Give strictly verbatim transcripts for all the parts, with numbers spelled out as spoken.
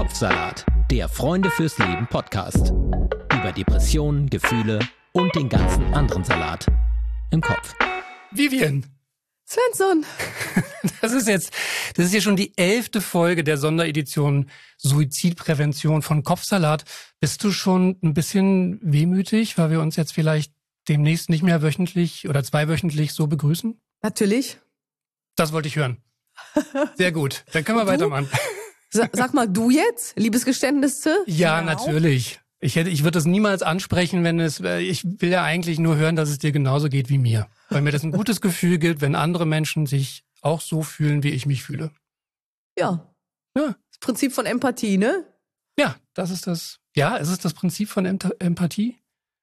Kopfsalat, der Freunde fürs Leben Podcast. Über Depressionen, Gefühle und den ganzen anderen Salat im Kopf. Vivian Svensson. Das ist jetzt, das ist ja schon die elfte Folge der Sonderedition Suizidprävention von Kopfsalat. Bist du schon ein bisschen wehmütig, weil wir uns jetzt vielleicht demnächst nicht mehr wöchentlich oder zweiwöchentlich so begrüßen? Natürlich. Das wollte ich hören. Sehr gut, dann können wir Du? weitermachen. Sa- Sag mal, du jetzt? Liebesgeständnisse? Ja, Genau. natürlich. Ich hätte, ich würde das niemals ansprechen, wenn es, ich will ja eigentlich nur hören, dass es dir genauso geht wie mir. Weil mir das ein gutes Gefühl gibt, wenn andere Menschen sich auch so fühlen, wie ich mich fühle. Ja. Ja. Das Prinzip von Empathie, ne? Ja, das ist das, ja, es ist das Prinzip von Emp- Empathie.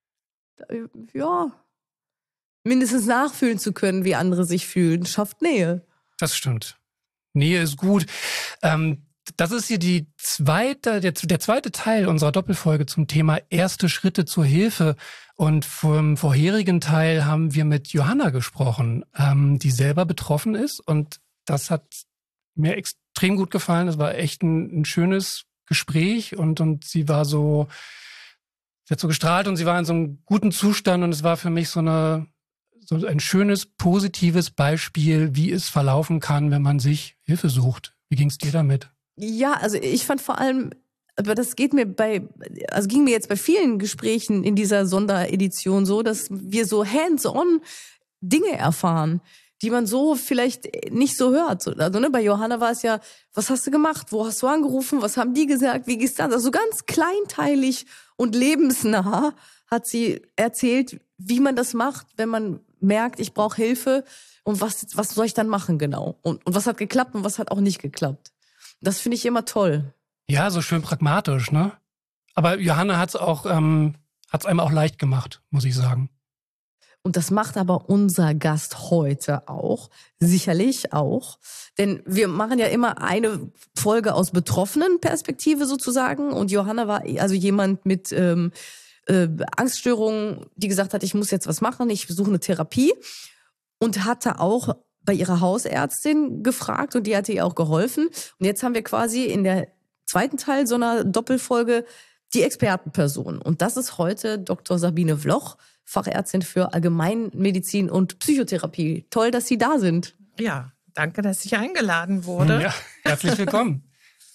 Ja. Mindestens nachfühlen zu können, wie andere sich fühlen, schafft Nähe. Das stimmt. Nähe ist gut. Ähm, das ist hier die zweite, der, der zweite Teil unserer Doppelfolge zum Thema erste Schritte zur Hilfe. Und vom vorherigen Teil haben wir mit Johanna gesprochen, ähm, die selber betroffen ist. Und das hat mir extrem gut gefallen. Das war echt ein, ein schönes Gespräch. Und, und sie war so, sie hat so gestrahlt und sie war in so einem guten Zustand. Und es war für mich so eine, so ein schönes, positives Beispiel, wie es verlaufen kann, wenn man sich Hilfe sucht. Wie ging es dir damit? Ja, also ich fand vor allem, aber das geht mir bei, also ging mir jetzt bei vielen Gesprächen in dieser Sonderedition so, dass wir so hands-on Dinge erfahren, die man so vielleicht nicht so hört. Also ne, bei Johanna war es ja, was hast du gemacht? Wo hast du angerufen? Was haben die gesagt? Wie geht's dann? Also ganz kleinteilig und lebensnah hat sie erzählt, wie man das macht, wenn man merkt, ich brauche Hilfe und was, was soll ich dann machen genau? Und, und was hat geklappt und was hat auch nicht geklappt? Das finde ich immer toll. Ja, so schön pragmatisch, ne? Aber Johanna hat's auch, ähm, hat's einem auch leicht gemacht, muss ich sagen. Und das macht aber unser Gast heute auch, sicherlich auch. Denn wir machen ja immer eine Folge aus betroffenen Perspektive sozusagen. Und Johanna war also jemand mit ähm, äh, Angststörungen, die gesagt hat, ich muss jetzt was machen, ich besuche eine Therapie. Und hatte auch bei ihrer Hausärztin gefragt und die hatte ihr auch geholfen. Und jetzt haben wir quasi in der zweiten Teil so einer Doppelfolge die Expertenperson. Und das ist heute Doktor Sabine Vloch, Fachärztin für Allgemeinmedizin und Psychotherapie. Toll, dass Sie da sind. Ja, danke, dass ich eingeladen wurde. Ja, herzlich willkommen.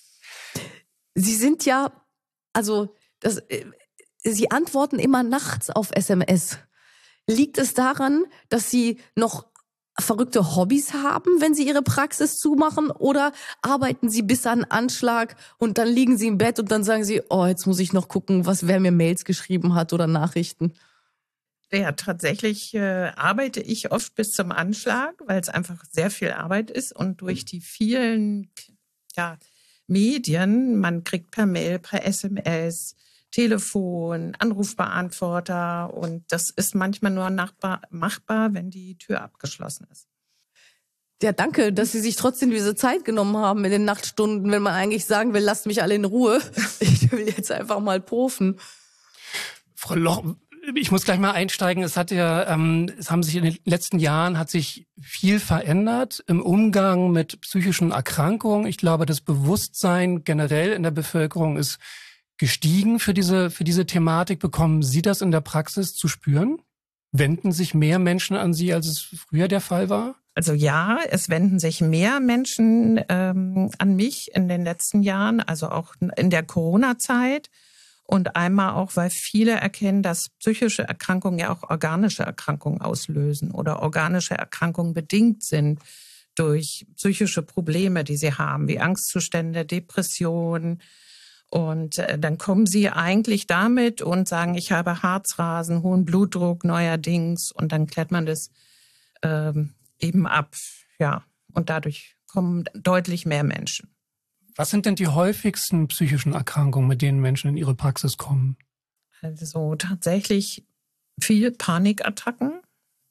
Sie sind ja, also das, äh, Sie antworten immer nachts auf S M S. Liegt es daran, dass Sie noch verrückte Hobbys haben, wenn Sie Ihre Praxis zumachen? Oder arbeiten Sie bis an Anschlag und dann liegen Sie im Bett und dann sagen Sie, oh, jetzt muss ich noch gucken, was wer mir Mails geschrieben hat oder Nachrichten? Ja, tatsächlich äh, arbeite ich oft bis zum Anschlag, weil es einfach sehr viel Arbeit ist. Und durch die vielen ja, Medien, man kriegt per Mail, per S M S, Telefon, Anrufbeantworter und das ist manchmal nur nachbar, machbar, wenn die Tür abgeschlossen ist. Ja, danke, dass Sie sich trotzdem diese Zeit genommen haben in den Nachtstunden, wenn man eigentlich sagen will, lasst mich alle in Ruhe. Ich will jetzt einfach mal profen. Frau Loch, ich muss gleich mal einsteigen. Es hat ja, ähm, es haben sich in den letzten Jahren hat sich viel verändert im Umgang mit psychischen Erkrankungen. Ich glaube, das Bewusstsein generell in der Bevölkerung ist gestiegen für diese, für diese Thematik. Bekommen Sie das in der Praxis zu spüren? Wenden sich mehr Menschen an Sie, als es früher der Fall war? Also ja, es wenden sich mehr Menschen ähm, an mich in den letzten Jahren, also auch in der Corona-Zeit. Und einmal auch, weil viele erkennen, dass psychische Erkrankungen ja auch organische Erkrankungen auslösen oder organische Erkrankungen bedingt sind durch psychische Probleme, die sie haben, wie Angstzustände, Depressionen. Und dann kommen sie eigentlich damit und sagen, ich habe Herzrasen, hohen Blutdruck neuerdings. Und dann klärt man das ähm, eben ab. Ja, und dadurch kommen deutlich mehr Menschen. Was sind denn die häufigsten psychischen Erkrankungen, mit denen Menschen in Ihre Praxis kommen? Also tatsächlich viel Panikattacken,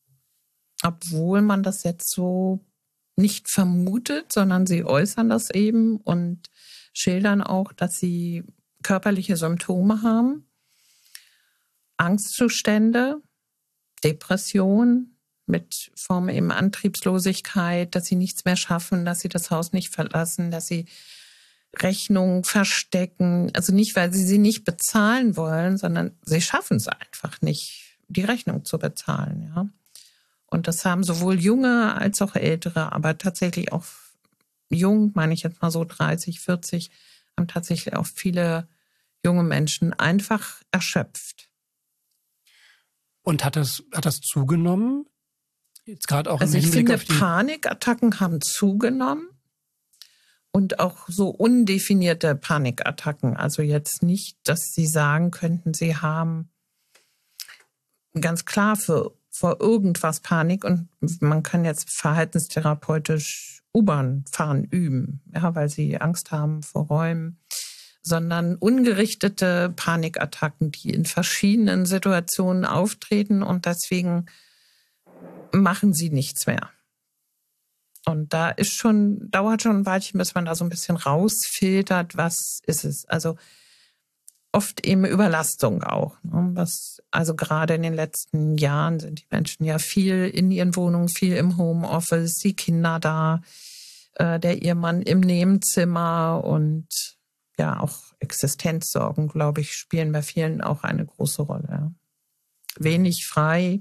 obwohl man das jetzt so nicht vermutet, sondern sie äußern das eben und schildern auch, dass sie körperliche Symptome haben, Angstzustände, Depression mit Form eben Antriebslosigkeit, dass sie nichts mehr schaffen, dass sie das Haus nicht verlassen, dass sie Rechnungen verstecken. Also nicht, weil sie sie nicht bezahlen wollen, sondern sie schaffen es einfach nicht, die Rechnung zu bezahlen. Ja. Und das haben sowohl junge als auch ältere, aber tatsächlich auch jung, meine ich jetzt mal so dreißig, vierzig, haben tatsächlich auch viele junge Menschen einfach erschöpft. Und hat das, hat das zugenommen? Jetzt gerade auch also im ich Hinblick finde, auf die Panikattacken haben zugenommen und auch so undefinierte Panikattacken. Also jetzt nicht, dass sie sagen könnten, sie haben ganz klar für, vor irgendwas Panik und man kann jetzt verhaltenstherapeutisch U-Bahn fahren üben, ja, weil sie Angst haben vor Räumen, sondern ungerichtete Panikattacken, die in verschiedenen Situationen auftreten und deswegen machen sie nichts mehr. Und da ist schon, dauert schon ein Weilchen, bis man da so ein bisschen rausfiltert, was ist es. Also oft eben Überlastung auch. Ne? Was, also gerade in den letzten Jahren sind die Menschen ja viel in ihren Wohnungen, viel im Homeoffice, die Kinder da, äh, der Ehemann im Nebenzimmer und ja, auch Existenzsorgen, glaube ich, spielen bei vielen auch eine große Rolle. Ja. Wenig frei.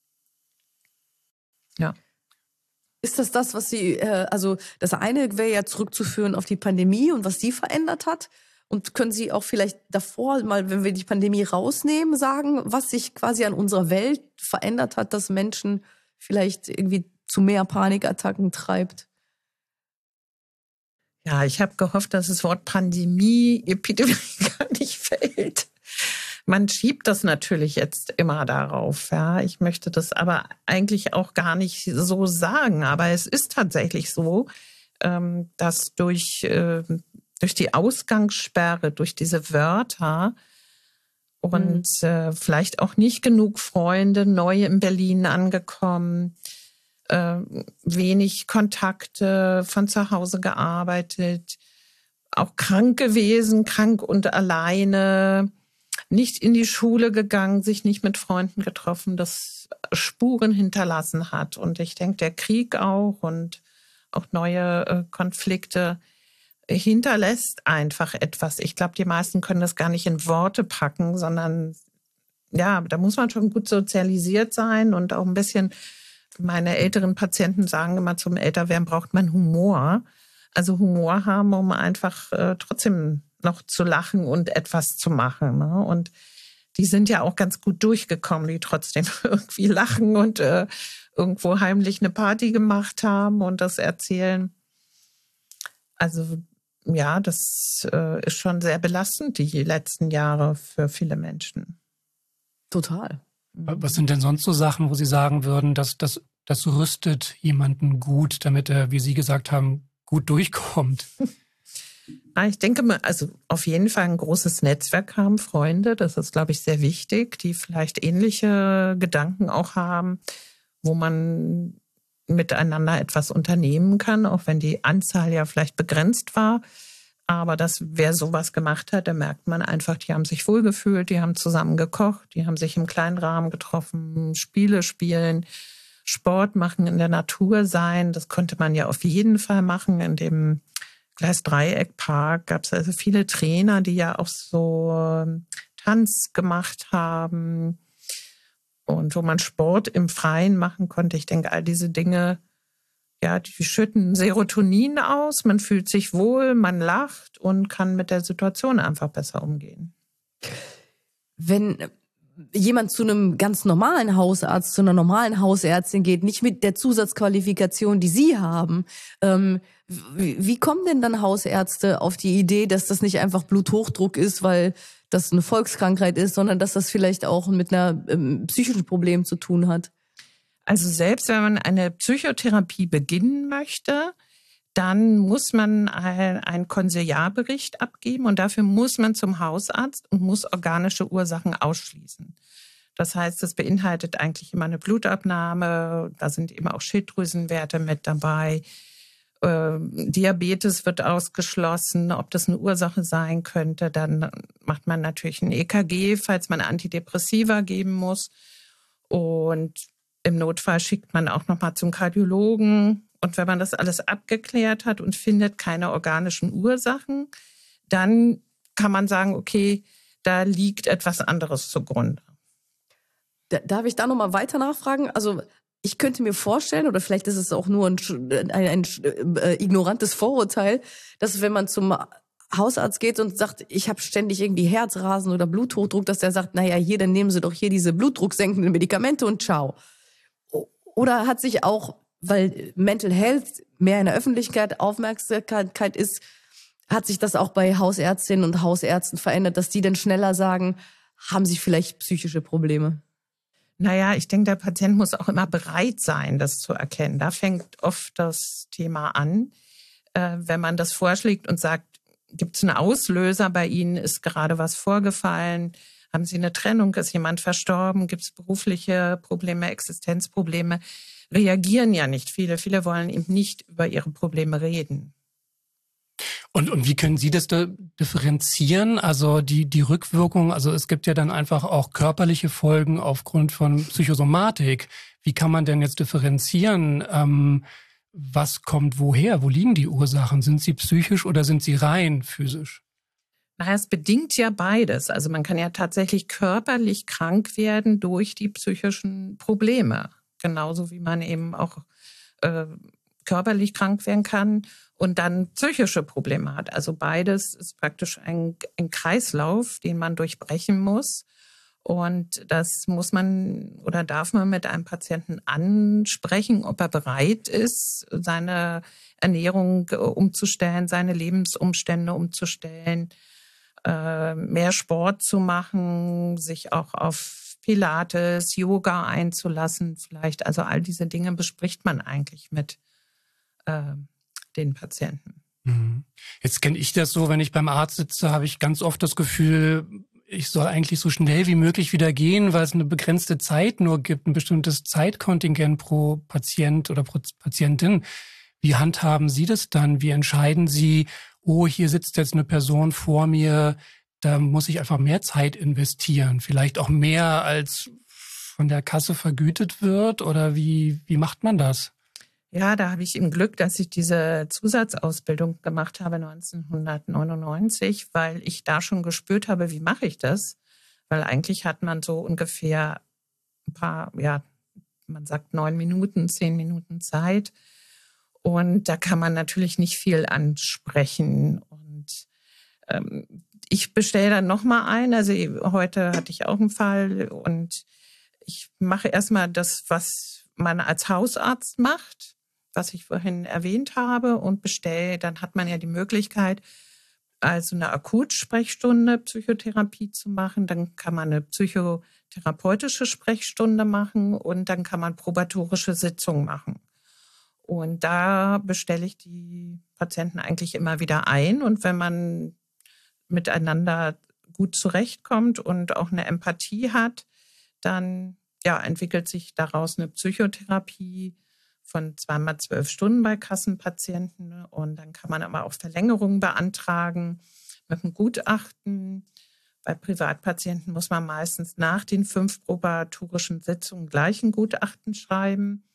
Ja. Ist das das, was Sie, äh, also das eine wäre ja zurückzuführen auf die Pandemie und was die verändert hat? Und können Sie auch vielleicht davor mal, wenn wir die Pandemie rausnehmen, sagen, was sich quasi an unserer Welt verändert hat, dass Menschen vielleicht irgendwie zu mehr Panikattacken treibt? Ja, ich habe gehofft, dass das Wort Pandemie, Epidemie gar nicht fällt. Man schiebt das natürlich jetzt immer darauf. Ja, ich möchte das aber eigentlich auch gar nicht so sagen. Aber es ist tatsächlich so, dass durch, durch die Ausgangssperre, durch diese Wörter und mhm. vielleicht auch nicht genug Freunde neu in Berlin angekommen, wenig Kontakte, von zu Hause gearbeitet, auch krank gewesen, krank und alleine, nicht in die Schule gegangen, sich nicht mit Freunden getroffen, das Spuren hinterlassen hat. Und ich denke, der Krieg auch und auch neue äh, Konflikte hinterlässt einfach etwas. Ich glaube, die meisten können das gar nicht in Worte packen, sondern ja, da muss man schon gut sozialisiert sein und auch ein bisschen, meine älteren Patienten sagen immer, zum Älterwerden braucht man Humor. Also Humor haben, um einfach äh, trotzdem noch zu lachen und etwas zu machen. Ne? Und die sind ja auch ganz gut durchgekommen, die trotzdem irgendwie lachen und äh, irgendwo heimlich eine Party gemacht haben und das erzählen. Also ja, das äh, ist schon sehr belastend, die letzten Jahre für viele Menschen. Total. Was sind denn sonst so Sachen, wo Sie sagen würden, dass das, das rüstet jemanden gut, damit er, wie Sie gesagt haben, gut durchkommt? Ich denke mal, also auf jeden Fall ein großes Netzwerk haben, Freunde. Das ist, glaube ich, sehr wichtig, die vielleicht ähnliche Gedanken auch haben, wo man miteinander etwas unternehmen kann, auch wenn die Anzahl ja vielleicht begrenzt war. Aber dass wer sowas gemacht hat, da merkt man einfach, die haben sich wohlgefühlt, die haben zusammen gekocht, die haben sich im kleinen Rahmen getroffen, Spiele spielen, Sport machen, in der Natur sein. Das konnte man ja auf jeden Fall machen. In dem Gleisdreieckpark gab es also viele Trainer, die ja auch so Tanz gemacht haben und wo man Sport im Freien machen konnte. Ich denke, all diese Dinge, ja, die schütten Serotonin aus, man fühlt sich wohl, man lacht und kann mit der Situation einfach besser umgehen. Wenn jemand zu einem ganz normalen Hausarzt, zu einer normalen Hausärztin geht, nicht mit der Zusatzqualifikation, die Sie haben, ähm, wie, wie kommen denn dann Hausärzte auf die Idee, dass das nicht einfach Bluthochdruck ist, weil das eine Volkskrankheit ist, sondern dass das vielleicht auch mit einer ähm, psychischen Problem zu tun hat? Also selbst wenn man eine Psychotherapie beginnen möchte, dann muss man einen Konsiliarbericht abgeben und dafür muss man zum Hausarzt und muss organische Ursachen ausschließen. Das heißt, das beinhaltet eigentlich immer eine Blutabnahme, da sind eben auch Schilddrüsenwerte mit dabei. Äh, Diabetes wird ausgeschlossen, ob das eine Ursache sein könnte. Dann macht man natürlich ein E K G, falls man Antidepressiva geben muss. Und im Notfall schickt man auch nochmal zum Kardiologen Und wenn man das alles abgeklärt hat und findet keine organischen Ursachen, dann kann man sagen, okay, da liegt etwas anderes zugrunde. Darf ich da nochmal weiter nachfragen? Also ich könnte mir vorstellen, oder vielleicht ist es auch nur ein, ein, ein, ein äh, ignorantes Vorurteil, dass wenn man zum Hausarzt geht und sagt, ich habe ständig irgendwie Herzrasen oder Bluthochdruck, dass der sagt, naja, hier, dann nehmen Sie doch hier diese blutdrucksenkenden Medikamente und ciao. Oder hat sich auch, weil Mental Health mehr in der Öffentlichkeit Aufmerksamkeit ist, hat sich das auch bei Hausärztinnen und Hausärzten verändert, dass die dann schneller sagen, haben Sie vielleicht psychische Probleme? Naja, ich denke, der Patient muss auch immer bereit sein, das zu erkennen. Da fängt oft das Thema an. Äh, wenn man das vorschlägt und sagt, gibt es einen Auslöser bei Ihnen, ist gerade was vorgefallen, haben Sie eine Trennung, ist jemand verstorben, gibt es berufliche Probleme, Existenzprobleme, reagieren ja nicht viele. Viele wollen eben nicht über ihre Probleme reden. Und, und wie können Sie das da differenzieren? Also die, die Rückwirkung, also es gibt ja dann einfach auch körperliche Folgen aufgrund von Psychosomatik. Wie kann man denn jetzt differenzieren, ähm, was kommt woher? Wo liegen die Ursachen? Sind sie psychisch oder sind sie rein physisch? Naja, es bedingt ja beides. Also man kann ja tatsächlich körperlich krank werden durch die psychischen Probleme. Genauso wie man eben auch äh, körperlich krank werden kann und dann psychische Probleme hat. Also beides ist praktisch ein, ein Kreislauf, den man durchbrechen muss. Und das muss man oder darf man mit einem Patienten ansprechen, ob er bereit ist, seine Ernährung umzustellen, seine Lebensumstände umzustellen, äh, mehr Sport zu machen, sich auch auf Pilates, Yoga einzulassen vielleicht. Also all diese Dinge bespricht man eigentlich mit äh, den Patienten. Jetzt kenne ich das so, wenn ich beim Arzt sitze, habe ich ganz oft das Gefühl, ich soll eigentlich so schnell wie möglich wieder gehen, weil es eine begrenzte Zeit nur gibt, ein bestimmtes Zeitkontingent pro Patient oder pro Patientin. Wie handhaben Sie das dann? Wie entscheiden Sie, oh, hier sitzt jetzt eine Person vor mir, da muss ich einfach mehr Zeit investieren, vielleicht auch mehr als von der Kasse vergütet wird? Oder wie, wie macht man das? Ja, da habe ich im Glück, dass ich diese Zusatzausbildung gemacht habe neunzehnhundertneunundneunzig, weil ich da schon gespürt habe, wie mache ich das? Weil eigentlich hat man so ungefähr ein paar, ja, man sagt neun Minuten, zehn Minuten Zeit. Und da kann man natürlich nicht viel ansprechen. Und ähm, ich bestelle dann nochmal ein. Also heute hatte ich auch einen Fall und ich mache erstmal das, was man als Hausarzt macht, was ich vorhin erwähnt habe, und bestelle, dann hat man ja die Möglichkeit, also eine Akutsprechstunde Psychotherapie zu machen. Dann kann man eine psychotherapeutische Sprechstunde machen und dann kann man probatorische Sitzungen machen. Und da bestelle ich die Patienten eigentlich immer wieder ein. Und wenn man miteinander gut zurechtkommt und auch eine Empathie hat, dann ja, entwickelt sich daraus eine Psychotherapie von zweimal zwölf Stunden bei Kassenpatienten. Und dann kann man aber auch Verlängerungen beantragen mit einem Gutachten. Bei Privatpatienten muss man meistens nach den fünf probatorischen Sitzungen gleich ein Gutachten schreiben.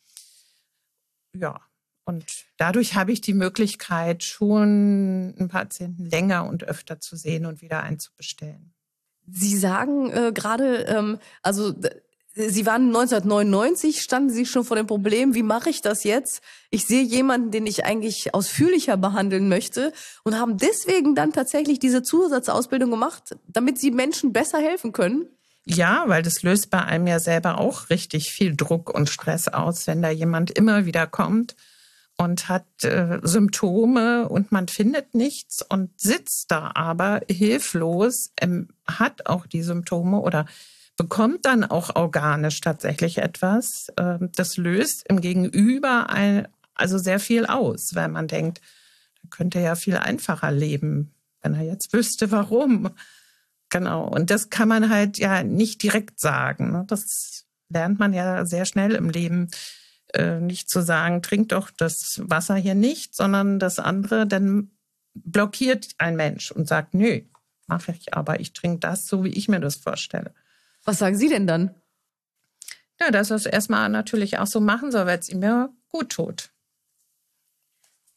Ja, und dadurch habe ich die Möglichkeit, schon einen Patienten länger und öfter zu sehen und wieder einzubestellen. Sie sagen äh, gerade, ähm, also Sie waren neunzehnhundertneunundneunzig, standen Sie schon vor dem Problem, wie mache ich das jetzt? Ich sehe jemanden, den ich eigentlich ausführlicher behandeln möchte, und haben deswegen dann tatsächlich diese Zusatzausbildung gemacht, damit Sie Menschen besser helfen können? Ja, weil das löst bei einem ja selber auch richtig viel Druck und Stress aus, wenn da jemand immer wieder kommt und hat äh, Symptome und man findet nichts und sitzt da aber hilflos, ähm, hat auch die Symptome oder bekommt dann auch organisch tatsächlich etwas. Das löst im Gegenüber ein, also sehr viel aus, weil man denkt, er könnte ja viel einfacher leben, wenn er jetzt wüsste, warum. Genau. Und das kann man halt ja nicht direkt sagen. Das lernt man ja sehr schnell im Leben, nicht zu sagen, trink doch das Wasser hier nicht, sondern das andere, dann blockiert ein Mensch und sagt, nö, mache ich, aber ich trinke das so, wie ich mir das vorstelle. Was sagen Sie denn dann? Ja, dass er es erstmal natürlich auch so machen soll, weil es ihm ja gut tut.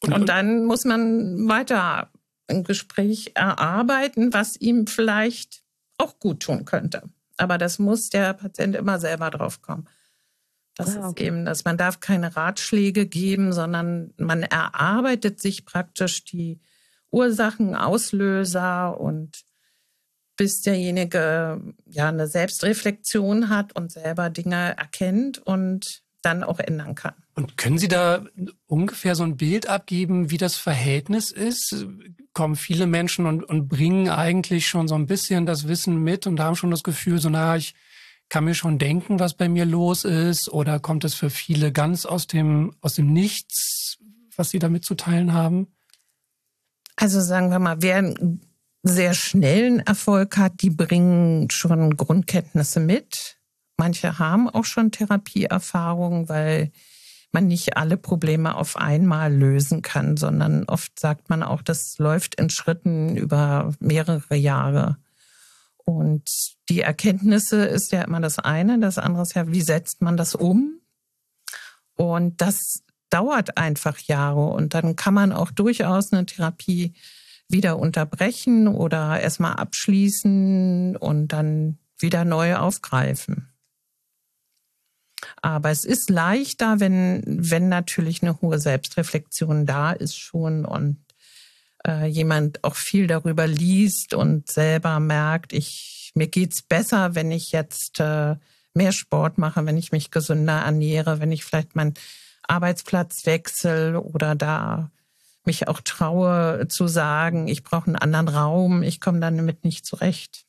Und, und dann muss man weiter ein Gespräch erarbeiten, was ihm vielleicht auch gut tun könnte. Aber das muss der Patient immer selber drauf kommen. Das ah, okay. ist eben, dass man darf keine Ratschläge geben, sondern man erarbeitet sich praktisch die Ursachen, Auslöser und bis derjenige ja eine Selbstreflexion hat und selber Dinge erkennt und dann auch ändern kann. Und können Sie da ungefähr so ein Bild abgeben, wie das Verhältnis ist? Kommen viele Menschen und, und bringen eigentlich schon so ein bisschen das Wissen mit und haben schon das Gefühl, so na, ich kann mir schon denken, was bei mir los ist? Oder kommt es für viele ganz aus dem, aus dem Nichts, was Sie da mitzuteilen haben? Also sagen wir mal, wer einen sehr schnellen Erfolg hat, die bringen schon Grundkenntnisse mit. Manche haben auch schon Therapieerfahrung, weil man nicht alle Probleme auf einmal lösen kann, sondern oft sagt man auch, das läuft in Schritten über mehrere Jahre. Und die Erkenntnisse ist ja immer das eine, das andere ist ja, wie setzt man das um? Und das dauert einfach Jahre und dann kann man auch durchaus eine Therapie wieder unterbrechen oder erstmal abschließen und dann wieder neu aufgreifen. Aber es ist leichter, wenn, wenn natürlich eine hohe Selbstreflexion da ist schon und äh, jemand auch viel darüber liest und selber merkt, ich, mir geht's besser, wenn ich jetzt äh, mehr Sport mache, wenn ich mich gesünder ernähre, wenn ich vielleicht meinen Arbeitsplatz wechsle oder da mich auch traue zu sagen, ich brauche einen anderen Raum, ich komme damit nicht zurecht.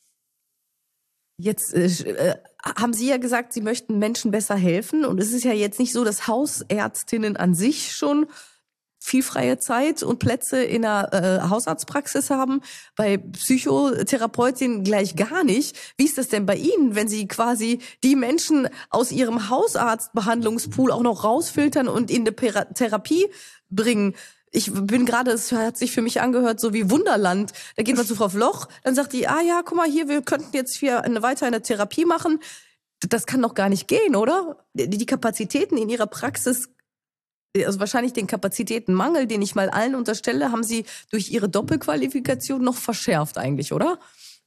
Jetzt äh, haben Sie ja gesagt, Sie möchten Menschen besser helfen. Und es ist ja jetzt nicht so, dass Hausärztinnen an sich schon viel freie Zeit und Plätze in der äh, Hausarztpraxis haben. Bei Psychotherapeutinnen gleich gar nicht. Wie ist das denn bei Ihnen, wenn Sie quasi die Menschen aus Ihrem Hausarztbehandlungspool auch noch rausfiltern und in eine Therapie bringen? Ich bin gerade, es hat sich für mich angehört, so wie Wunderland. Da geht man zu Frau Floch, dann sagt die, ah ja, guck mal hier, wir könnten jetzt hier eine, weiter eine Therapie machen. Das kann doch gar nicht gehen, oder? Die, die Kapazitäten in ihrer Praxis, also wahrscheinlich den Kapazitätenmangel, den ich mal allen unterstelle, haben Sie durch Ihre Doppelqualifikation noch verschärft eigentlich, oder?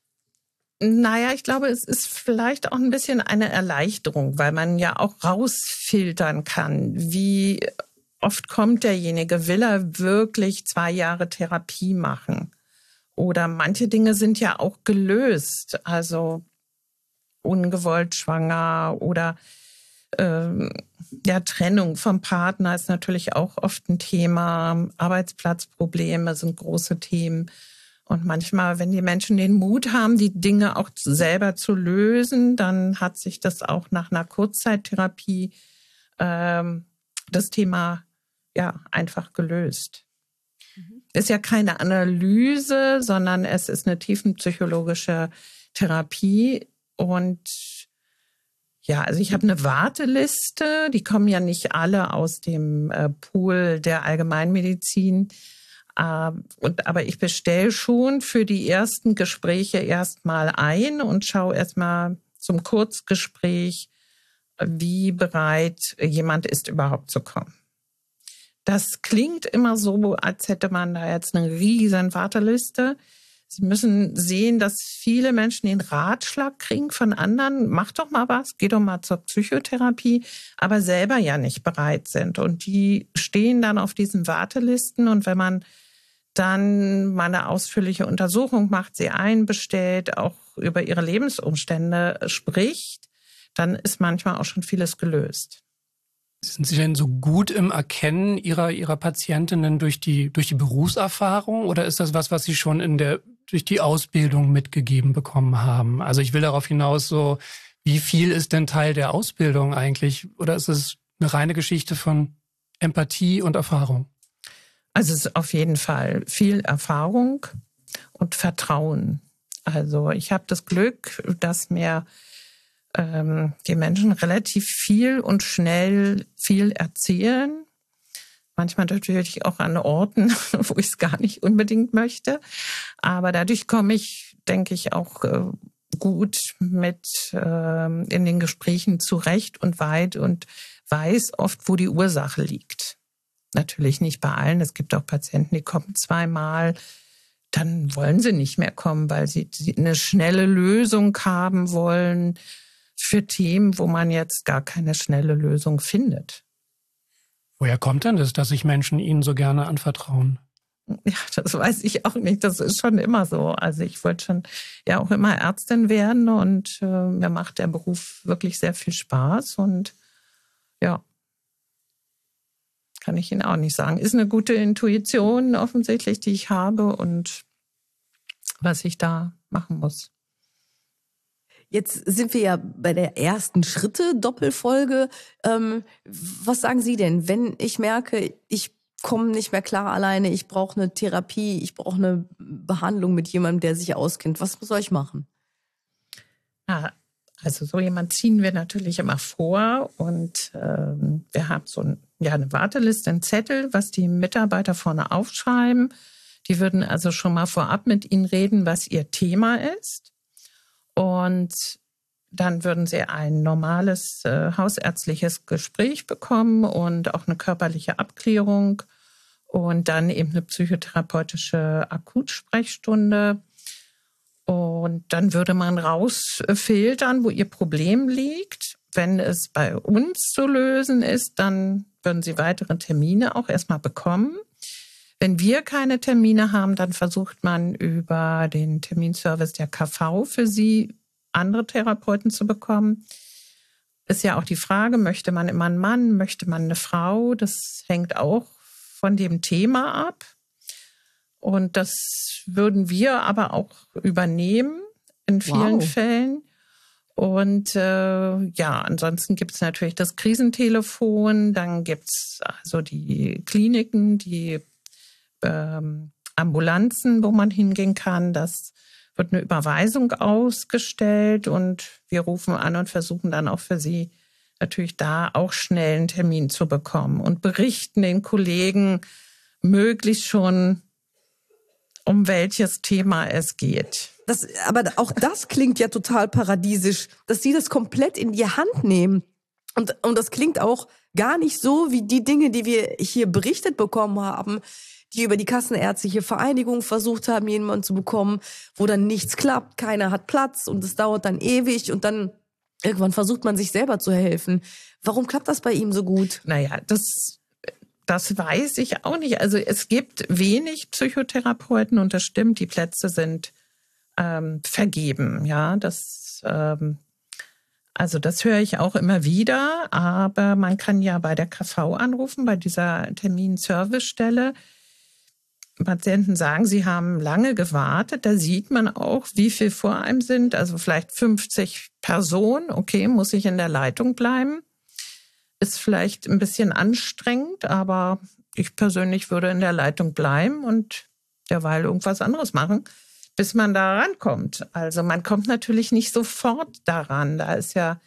Naja, ich glaube, es ist vielleicht auch ein bisschen eine Erleichterung, weil man ja auch rausfiltern kann, wie oft kommt derjenige, will er wirklich zwei Jahre Therapie machen? Oder manche Dinge sind ja auch gelöst, also ungewollt schwanger oder ähm, ja, Trennung vom Partner ist natürlich auch oft ein Thema. Arbeitsplatzprobleme sind große Themen. Und manchmal, wenn die Menschen den Mut haben, die Dinge auch selber zu lösen, dann hat sich das auch nach einer Kurzzeittherapie ähm, das Thema ja einfach gelöst. Mhm. Ist ja keine Analyse, sondern es ist eine tiefenpsychologische Therapie. Und ja, also ich habe eine Warteliste, die kommen ja nicht alle aus dem äh, Pool der Allgemeinmedizin. Äh, und, aber ich bestelle schon für die ersten Gespräche erstmal ein und schaue erstmal zum Kurzgespräch, wie bereit jemand ist, überhaupt zu kommen. Das klingt immer so, als hätte man da jetzt eine riesen Warteliste. Sie müssen sehen, dass viele Menschen den Ratschlag kriegen von anderen, mach doch mal was, geh doch mal zur Psychotherapie, aber selber ja nicht bereit sind. Und die stehen dann auf diesen Wartelisten. Und wenn man dann mal eine ausführliche Untersuchung macht, sie einbestellt, auch über ihre Lebensumstände spricht, dann ist manchmal auch schon vieles gelöst. Sind Sie denn so gut im Erkennen Ihrer, Ihrer Patientinnen durch die, durch die Berufserfahrung oder ist das was, was Sie schon in der, durch die Ausbildung mitgegeben bekommen haben? Also ich will darauf hinaus so, wie viel ist denn Teil der Ausbildung eigentlich? Oder ist es eine reine Geschichte von Empathie und Erfahrung? Also es ist auf jeden Fall viel Erfahrung und Vertrauen. Also ich habe das Glück, dass mir die Menschen relativ viel und schnell viel erzählen. Manchmal natürlich auch an Orten, wo ich es gar nicht unbedingt möchte. Aber dadurch komme ich, denke ich, auch gut mit in den Gesprächen zurecht und weit und weiß oft, wo die Ursache liegt. natürlich nicht bei allen. Es gibt auch Patienten, die kommen zweimal. Dann wollen sie nicht mehr kommen, weil sie eine schnelle Lösung haben wollen für Themen, wo man jetzt gar keine schnelle Lösung findet. Woher kommt denn das, dass sich Menschen Ihnen so gerne anvertrauen? Ja, das weiß ich auch nicht. Das ist schon immer so. Also ich wollte schon ja auch immer Ärztin werden und äh, mir macht der Beruf wirklich sehr viel Spaß und ja, kann ich Ihnen auch nicht sagen. Ist eine gute Intuition offensichtlich, die ich habe und was ich da machen muss. Jetzt sind wir ja bei der ersten Schritte-Doppelfolge. Ähm, was sagen Sie denn, wenn ich merke, ich komme nicht mehr klar alleine, ich brauche eine Therapie, ich brauche eine Behandlung mit jemandem, der sich auskennt. Was soll ich machen? Ja, also so jemand ziehen wir natürlich immer vor und ähm, wir haben so ein, ja, eine Warteliste, einen Zettel, was die Mitarbeiter vorne aufschreiben. Die würden also schon mal vorab mit Ihnen reden, was Ihr Thema ist. Und dann würden Sie ein normales äh, hausärztliches Gespräch bekommen und auch eine körperliche Abklärung und dann eben eine psychotherapeutische Akutsprechstunde. Und dann würde man rausfiltern, wo Ihr Problem liegt. Wenn es bei uns zu lösen ist, dann würden Sie weitere Termine auch erstmal bekommen. Wenn wir keine Termine haben, dann versucht man über den Terminservice der K V für Sie andere Therapeuten zu bekommen. Ist ja auch die Frage, möchte man immer einen Mann, möchte man eine Frau? Das hängt auch von dem Thema ab. Und das würden wir aber auch übernehmen in vielen wow. Fällen. Und äh, ja, ansonsten gibt es natürlich das Krisentelefon, dann gibt es also die Kliniken, die ähm, Ambulanzen, wo man hingehen kann. Das wird eine Überweisung ausgestellt und wir rufen an und versuchen dann auch für Sie natürlich da auch schnell einen Termin zu bekommen und berichten den Kollegen möglichst schon, um welches Thema es geht. Das, aber auch das klingt ja total paradiesisch, dass Sie das komplett in die Hand nehmen. Und, und das klingt auch gar nicht so wie die Dinge, die wir hier berichtet bekommen haben, die über die Kassenärztliche Vereinigung versucht haben, jemanden zu bekommen, wo dann nichts klappt, keiner hat Platz und es dauert dann ewig und dann irgendwann versucht man sich selber zu helfen. Warum klappt das bei ihm so gut? Naja, das, das weiß ich auch nicht. Also es gibt wenig Psychotherapeuten und das stimmt, die Plätze sind ähm, vergeben. Ja, das, ähm, also das höre ich auch immer wieder, aber man kann ja bei der K V anrufen, bei dieser Terminservicestelle. Patienten sagen, sie haben lange gewartet. Da sieht man auch, wie viel vor einem sind. Also vielleicht fünfzig Personen. Okay, muss ich in der Leitung bleiben? Ist vielleicht ein bisschen anstrengend, aber ich persönlich würde in der Leitung bleiben und derweil irgendwas anderes machen, bis man da rankommt. Also man kommt natürlich nicht sofort daran. Da ist ja,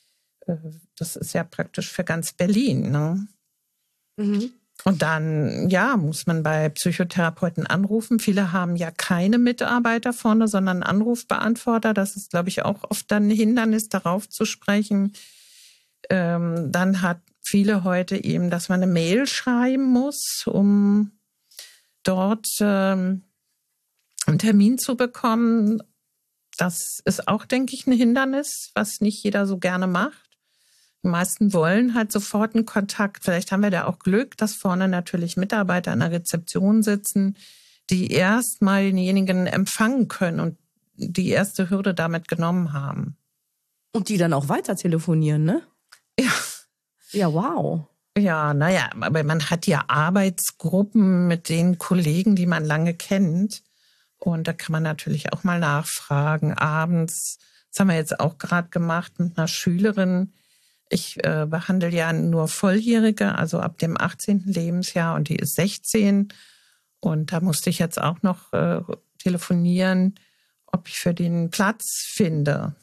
das ist ja praktisch für ganz Berlin, ne? Mhm. Und dann, ja, muss man bei Psychotherapeuten anrufen. Viele haben ja keine Mitarbeiter vorne, sondern einen Anrufbeantworter. Das ist, glaube ich, auch oft dann ein Hindernis, darauf zu sprechen. Ähm, dann hat viele heute eben, dass man eine Mail schreiben muss, um dort ähm, einen Termin zu bekommen. Das ist auch, denke ich, ein Hindernis, was nicht jeder so gerne macht. Die meisten wollen halt sofort einen Kontakt. Vielleicht haben wir da auch Glück, dass vorne natürlich Mitarbeiter an der Rezeption sitzen, die erst mal denjenigen empfangen können und die erste Hürde damit genommen haben. Und die dann auch weiter telefonieren, ne? Ja. Ja, wow. Ja, naja, aber man hat ja Arbeitsgruppen mit den Kollegen, die man lange kennt. Und da kann man natürlich auch mal nachfragen. Abends, das haben wir jetzt auch gerade gemacht mit einer Schülerin. Ich äh, behandle ja nur Volljährige, also ab dem achtzehnten Lebensjahr und die ist sechzehn. Und da musste ich jetzt auch noch äh, telefonieren, ob ich für den Platz finde.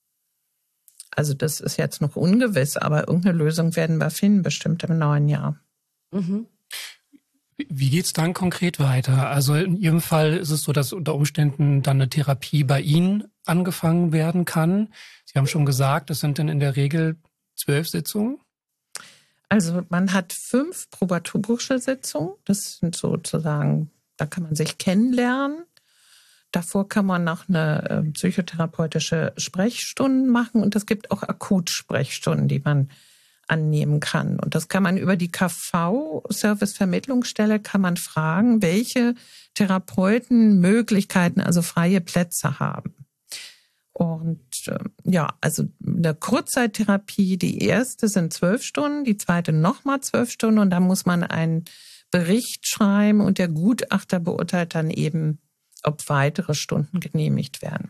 Also das ist jetzt noch ungewiss, aber irgendeine Lösung werden wir finden, bestimmt im neuen Jahr. Mhm. Wie geht's dann konkret weiter? Also in Ihrem Fall ist es so, dass unter Umständen dann eine Therapie bei Ihnen angefangen werden kann. Sie haben schon gesagt, das sind dann in der Regel zwölf Sitzungen? Also man hat fünf probatorische Sitzungen. Das sind sozusagen, da kann man sich kennenlernen. Davor kann man noch eine äh, psychotherapeutische Sprechstunde machen und es gibt auch Akutsprechstunden, die man annehmen kann. Und das kann man über die K V, Servicevermittlungsstelle, kann man fragen, welche Therapeuten Möglichkeiten, also freie Plätze haben. Und äh, ja, also eine Kurzzeittherapie, die erste sind zwölf Stunden, die zweite nochmal zwölf Stunden und da muss man einen Bericht schreiben und der Gutachter beurteilt dann eben, ob weitere Stunden genehmigt werden.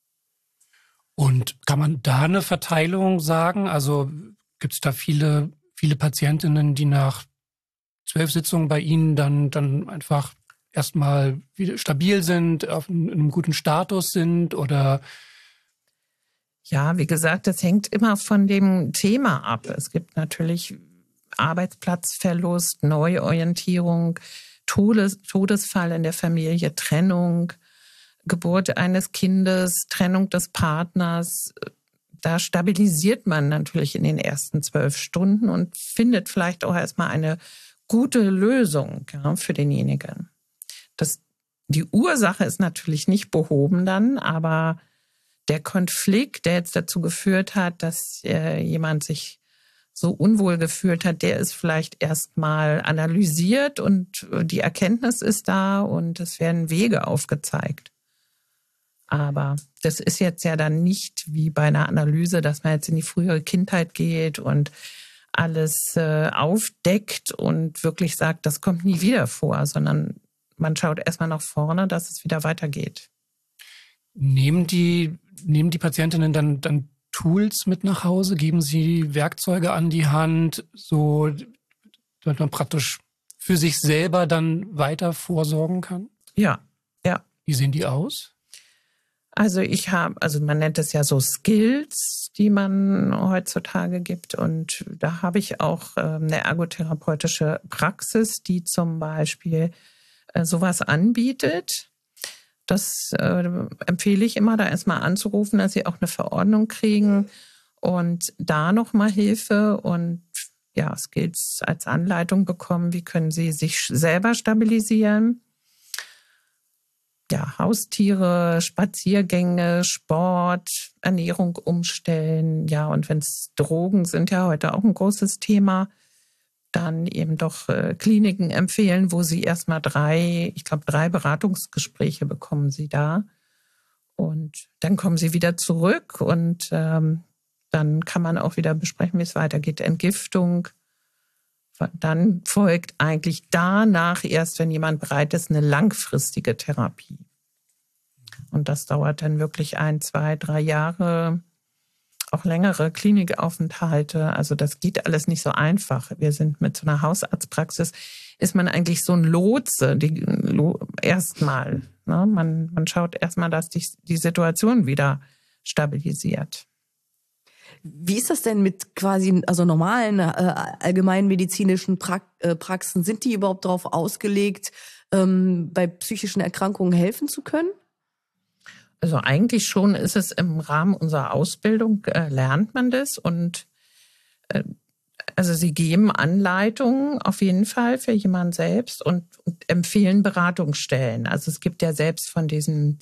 Und kann man da eine Verteilung sagen? Also gibt es da viele, viele Patientinnen, die nach zwölf Sitzungen bei Ihnen dann, dann einfach erstmal wieder stabil sind, auf einem guten Status sind oder? Ja, wie gesagt, das hängt immer von dem Thema ab. Es gibt natürlich Arbeitsplatzverlust, Neuorientierung, Todes, Todesfall in der Familie, Trennung, Geburt eines Kindes, Trennung des Partners. Da stabilisiert man natürlich in den ersten zwölf Stunden und findet vielleicht auch erstmal eine gute Lösung, ja, für denjenigen. Das, die Ursache ist natürlich nicht behoben dann, aber der Konflikt, der jetzt dazu geführt hat, dass äh, jemand sich so unwohl gefühlt hat, der ist vielleicht erstmal analysiert und die Erkenntnis ist da und es werden Wege aufgezeigt. Aber das ist jetzt ja dann nicht wie bei einer Analyse, dass man jetzt in die frühere Kindheit geht und alles äh, aufdeckt und wirklich sagt, das kommt nie wieder vor, sondern man schaut erstmal nach vorne, dass es wieder weitergeht. Nehmen die, nehmen die Patientinnen dann, dann Tools mit nach Hause? Geben Sie Werkzeuge an die Hand, so dass man praktisch für sich selber dann weiter vorsorgen kann? Ja, ja. Wie sehen die aus? Also ich habe, also man nennt es ja so Skills, die man heutzutage gibt. Und da habe ich auch eine ergotherapeutische Praxis, die zum Beispiel sowas anbietet. Das äh, empfehle ich immer, da erstmal anzurufen, dass sie auch eine Verordnung kriegen und da nochmal Hilfe und ja, Skills als Anleitung bekommen. Wie können sie sich selber stabilisieren? Ja, Haustiere, Spaziergänge, Sport, Ernährung umstellen. Ja, und wenn es Drogen sind ja heute auch ein großes Thema, dann eben doch äh, Kliniken empfehlen, wo sie erstmal drei, ich glaube drei Beratungsgespräche bekommen sie da. Und dann kommen sie wieder zurück und ähm, dann kann man auch wieder besprechen, wie es weitergeht. Entgiftung. Dann folgt eigentlich danach erst, wenn jemand bereit ist, eine langfristige Therapie. Und das dauert dann wirklich ein, zwei, drei Jahre. Auch längere Klinikaufenthalte. Also das geht alles nicht so einfach. Wir sind mit so einer Hausarztpraxis, ist man eigentlich so ein Lotse, die, lo, erstmal. Ne? Man, man schaut erstmal, dass die, die Situation wieder stabilisiert. Wie ist das denn mit quasi also normalen äh, allgemeinmedizinischen pra- äh, Praxen? Sind die überhaupt darauf ausgelegt, ähm, bei psychischen Erkrankungen helfen zu können? Also eigentlich schon ist es im Rahmen unserer Ausbildung, äh, lernt man das. Und äh, also sie geben Anleitungen auf jeden Fall für jemanden selbst und, und empfehlen Beratungsstellen. Also es gibt ja selbst von diesen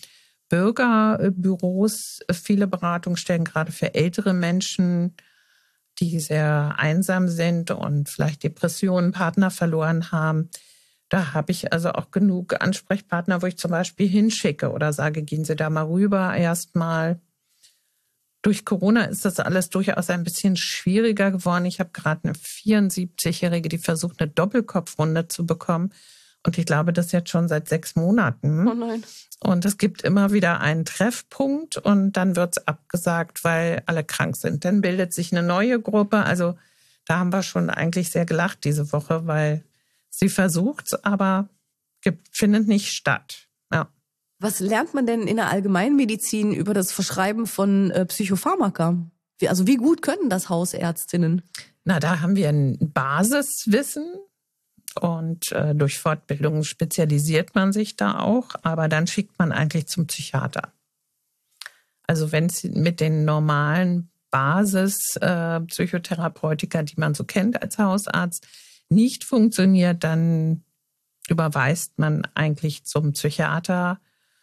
Bürgerbüros viele Beratungsstellen, gerade für ältere Menschen, die sehr einsam sind und vielleicht Depressionen, Partner verloren haben. Da habe ich also auch genug Ansprechpartner, wo ich zum Beispiel hinschicke oder sage, gehen Sie da mal rüber erstmal. Durch Corona ist das alles durchaus ein bisschen schwieriger geworden. Ich habe gerade eine vierundsiebzigjährige, die versucht, eine Doppelkopfwunde zu bekommen. Und ich glaube, das jetzt schon seit sechs Monaten. Oh nein. Und es gibt immer wieder einen Treffpunkt und dann wird es abgesagt, weil alle krank sind. Dann bildet sich eine neue Gruppe. Also da haben wir schon eigentlich sehr gelacht diese Woche, weil sie versucht, aber gibt, findet nicht statt. Ja. Was lernt man denn in der Allgemeinmedizin über das Verschreiben von äh, Psychopharmaka? Wie, also wie gut können das Hausärztinnen? Na, da haben wir ein Basiswissen. Und äh, durch Fortbildung spezialisiert man sich da auch, aber dann schickt man eigentlich zum Psychiater. Also wenn es mit den normalen Basis-Psychotherapeutika, äh, die man so kennt als Hausarzt, nicht funktioniert, dann überweist man eigentlich zum Psychiater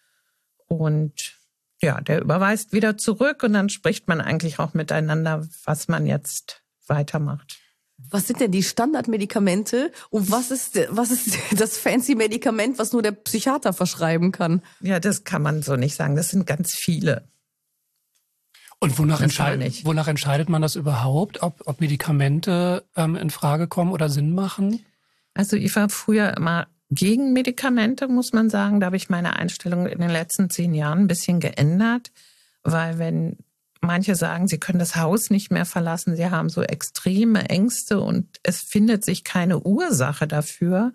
und ja, der überweist wieder zurück und dann spricht man eigentlich auch miteinander, was man jetzt weitermacht. Was sind denn die Standardmedikamente und was ist, was ist das fancy Medikament, was nur der Psychiater verschreiben kann? Ja, das kann man so nicht sagen. Das sind ganz viele. Und wonach, entscheid wonach entscheidet man das überhaupt, ob, ob Medikamente ähm, in Frage kommen oder Sinn machen? Also ich war früher immer gegen Medikamente, muss man sagen. Da habe ich meine Einstellung in den letzten zehn Jahren ein bisschen geändert, weil wenn manche sagen, sie können das Haus nicht mehr verlassen, sie haben so extreme Ängste und es findet sich keine Ursache dafür.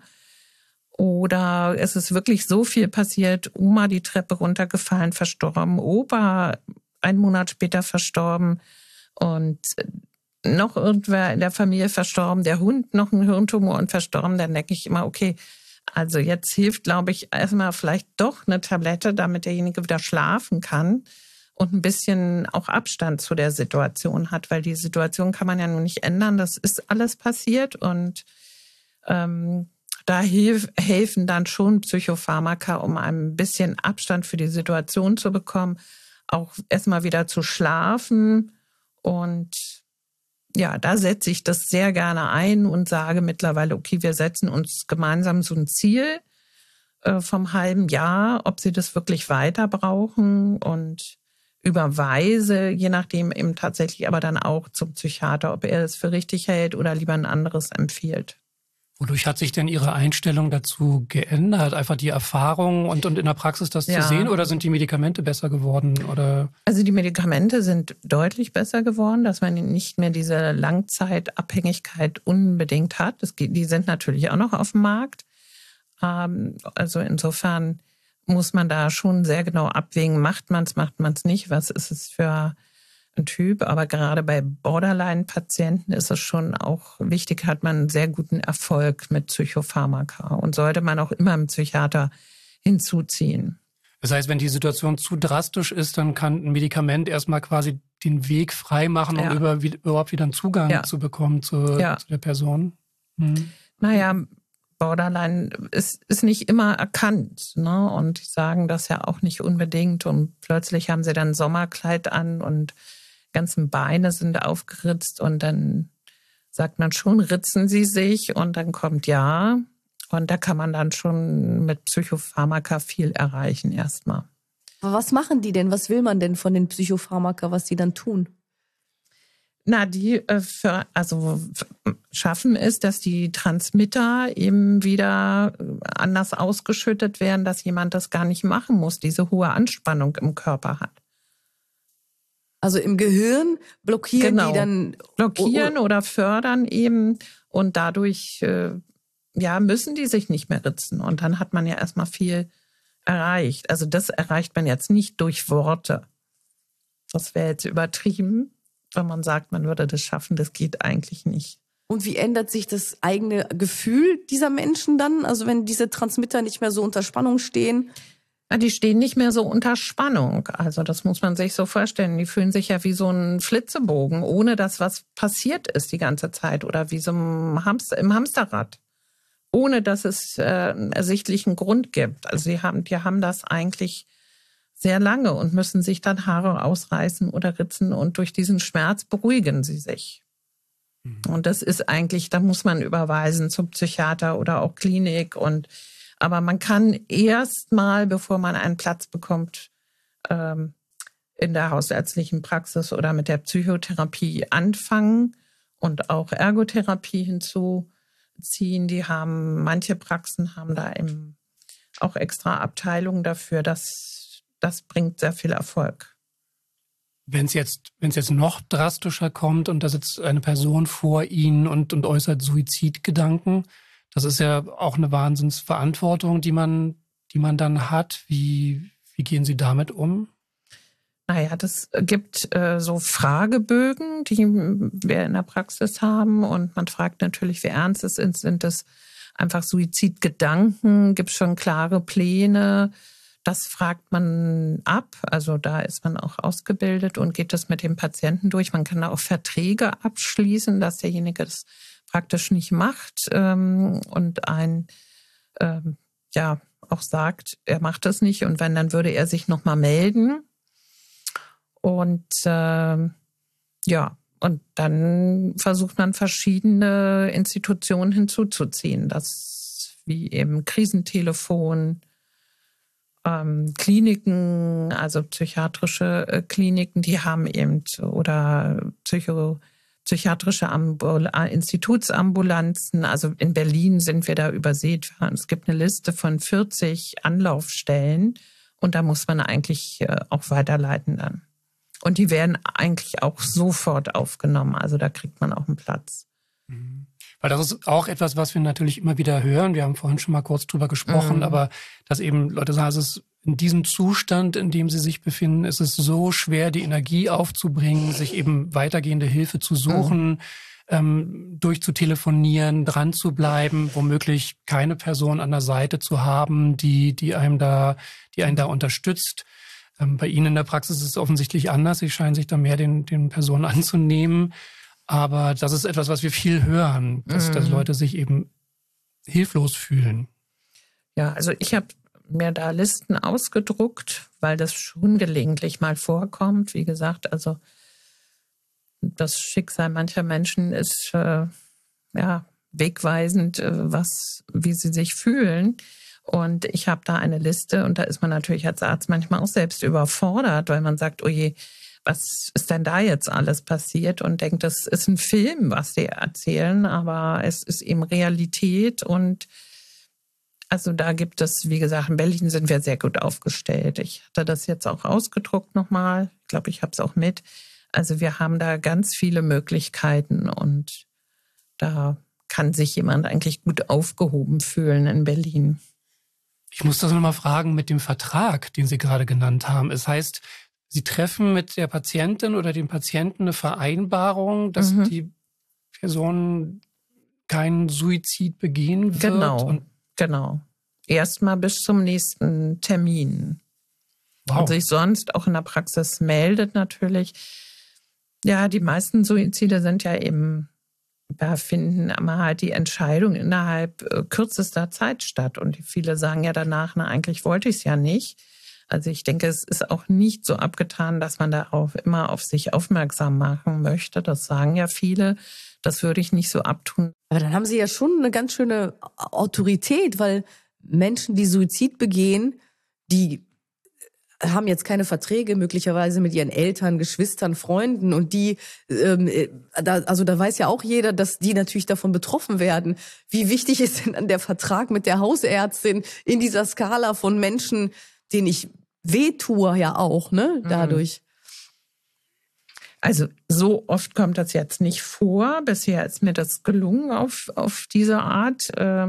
Oder es ist wirklich so viel passiert, Oma die Treppe runtergefallen, verstorben, Opa einen Monat später verstorben und noch irgendwer in der Familie verstorben, der Hund noch einen Hirntumor und verstorben, dann denke ich immer, okay, also jetzt hilft, glaube ich, erstmal vielleicht doch eine Tablette, damit derjenige wieder schlafen kann und ein bisschen auch Abstand zu der Situation hat, weil die Situation kann man ja nun nicht ändern. Das ist alles passiert und ähm, da hilf, helfen dann schon Psychopharmaka, um ein bisschen Abstand für die Situation zu bekommen, auch erstmal wieder zu schlafen. Und ja, da setze ich das sehr gerne ein und sage mittlerweile, okay, wir setzen uns gemeinsam so ein Ziel äh, vom halben Jahr, ob sie das wirklich weiter brauchen und überweise, je nachdem eben tatsächlich aber dann auch zum Psychiater, ob er es für richtig hält oder lieber ein anderes empfiehlt. Wodurch hat sich denn Ihre Einstellung dazu geändert? Einfach die Erfahrung und, und in der Praxis das ja. zu sehen oder sind die Medikamente besser geworden? Oder? Also die Medikamente sind deutlich besser geworden, dass man nicht mehr diese Langzeitabhängigkeit unbedingt hat. Das, die sind natürlich auch noch auf dem Markt. Also insofern muss man da schon sehr genau abwägen, macht man es, macht man es nicht, was ist es für ein Typ. Aber gerade bei Borderline-Patienten ist es schon auch wichtig, hat man einen sehr guten Erfolg mit Psychopharmaka und sollte man auch immer einen Psychiater hinzuziehen. Das heißt, wenn die Situation zu drastisch ist, dann kann ein Medikament erstmal quasi den Weg frei machen, um ja. über, wie, überhaupt wieder einen Zugang ja. zu bekommen zu, ja. zu der Person. Hm. Naja, Borderline ist, ist nicht immer erkannt, ne? Und die sagen das ja auch nicht unbedingt. Und plötzlich haben sie dann ein Sommerkleid an und ganzen Beine sind aufgeritzt. Und dann sagt man schon, ritzen sie sich. Und dann kommt ja. Und da kann man dann schon mit Psychopharmaka viel erreichen erstmal. Aber was machen die denn? Was will man denn von den Psychopharmaka, was die dann tun? Na, die für, also schaffen es, dass die Transmitter eben wieder anders ausgeschüttet werden, dass jemand das gar nicht machen muss, diese hohe Anspannung im Körper hat. Also im Gehirn blockieren genau. die dann? Blockieren oder fördern eben und dadurch äh, ja, müssen die sich nicht mehr ritzen. Und dann hat man ja erstmal viel erreicht. Also das erreicht man jetzt nicht durch Worte. Das wäre jetzt übertrieben. Wenn man sagt, man würde das schaffen, das geht eigentlich nicht. Und wie ändert sich das eigene Gefühl dieser Menschen dann? Also wenn diese Transmitter nicht mehr so unter Spannung stehen? Ja, die stehen nicht mehr so unter Spannung. Also das muss man sich so vorstellen. Die fühlen sich ja wie so ein Flitzebogen, ohne dass was passiert ist die ganze Zeit. Oder wie so im, Hamster, im Hamsterrad. Ohne dass es äh, einen ersichtlichen Grund gibt. Also die haben, die haben das eigentlich sehr lange und müssen sich dann Haare ausreißen oder ritzen und durch diesen Schmerz beruhigen sie sich. Mhm. Und das ist eigentlich, da muss man überweisen zum Psychiater oder auch Klinik. Und aber man kann erst mal, bevor man einen Platz bekommt, ähm, in der hausärztlichen Praxis oder mit der Psychotherapie anfangen und auch Ergotherapie hinzuziehen. Die haben, manche Praxen haben da eben auch extra Abteilungen dafür, dass das bringt sehr viel Erfolg. Wenn es jetzt, wenn es jetzt noch drastischer kommt und da sitzt eine Person vor Ihnen und, und äußert Suizidgedanken, das ist ja auch eine Wahnsinnsverantwortung, die man, die man dann hat. Wie, wie gehen Sie damit um? Naja, das gibt äh, so Fragebögen, die wir in der Praxis haben. Und man fragt natürlich, wie ernst es ist. Sind das einfach Suizidgedanken? Gibt es schon klare Pläne? Das fragt man ab, also da ist man auch ausgebildet und geht das mit dem Patienten durch. Man kann da auch Verträge abschließen, dass derjenige das praktisch nicht macht ähm, und ein ähm, ja auch sagt, er macht das nicht und wenn, dann würde er sich nochmal melden. Und ähm, ja, und dann versucht man verschiedene Institutionen hinzuzuziehen, das wie eben Krisentelefon, Ähm, Kliniken, also psychiatrische äh, Kliniken, die haben eben oder Psycho, psychiatrische Ambul- Institutsambulanzen. Also in Berlin sind wir da übersät. Es gibt eine Liste von vierzig Anlaufstellen und da muss man eigentlich äh, auch weiterleiten dann. Und die werden eigentlich auch sofort aufgenommen. Also da kriegt man auch einen Platz. Mhm. Weil das ist auch etwas, was wir natürlich immer wieder hören. Wir haben vorhin schon mal kurz drüber gesprochen, mhm. aber dass eben Leute sagen, es ist in diesem Zustand, in dem sie sich befinden, ist es so schwer, die Energie aufzubringen, sich eben weitergehende Hilfe zu suchen, mhm. ähm, durchzutelefonieren, dran zu bleiben, womöglich keine Person an der Seite zu haben, die, die einem da, die einen da unterstützt. Ähm, bei Ihnen in der Praxis ist es offensichtlich anders. Sie scheinen sich da mehr den, den Personen anzunehmen. Aber das ist etwas, was wir viel hören, dass, mhm. dass Leute sich eben hilflos fühlen. Ja, also ich habe mir da Listen ausgedruckt, weil das schon gelegentlich mal vorkommt. Wie gesagt, also das Schicksal mancher Menschen ist äh, ja wegweisend, äh, was, wie sie sich fühlen. Und ich habe da eine Liste und da ist man natürlich als Arzt manchmal auch selbst überfordert, weil man sagt, oh je, was ist denn da jetzt alles passiert? Und denkt, das ist ein Film, was die erzählen, aber es ist eben Realität. Und also da gibt es, wie gesagt, in Berlin sind wir sehr gut aufgestellt. Ich hatte das jetzt auch ausgedruckt nochmal. Ich glaube, ich habe es auch mit. Also wir haben da ganz viele Möglichkeiten und da kann sich jemand eigentlich gut aufgehoben fühlen in Berlin. Ich muss das nochmal fragen mit dem Vertrag, den Sie gerade genannt haben. Es heißt, Sie treffen mit der Patientin oder dem Patienten eine Vereinbarung, dass mhm. die Person keinen Suizid begehen wird? Genau, und genau. Erstmal bis zum nächsten Termin. Wow. Und sich sonst auch in der Praxis meldet natürlich. Ja, die meisten Suizide sind ja eben, da finden immer halt die Entscheidung innerhalb kürzester Zeit statt. Und viele sagen ja danach, na eigentlich wollte ich es ja nicht. Also ich denke, es ist auch nicht so abgetan, dass man da auch immer auf sich aufmerksam machen möchte. Das sagen ja viele. Das würde ich nicht so abtun. Aber dann haben Sie ja schon eine ganz schöne Autorität, weil Menschen, die Suizid begehen, die haben jetzt keine Verträge möglicherweise mit ihren Eltern, Geschwistern, Freunden und die, ähm, da, also da weiß ja auch jeder, dass die natürlich davon betroffen werden. Wie wichtig ist denn dann der Vertrag mit der Hausärztin in dieser Skala von Menschen, denen ich wehtue ja auch, ne, dadurch? Also so oft kommt das jetzt nicht vor. Bisher ist mir das gelungen auf, auf diese Art.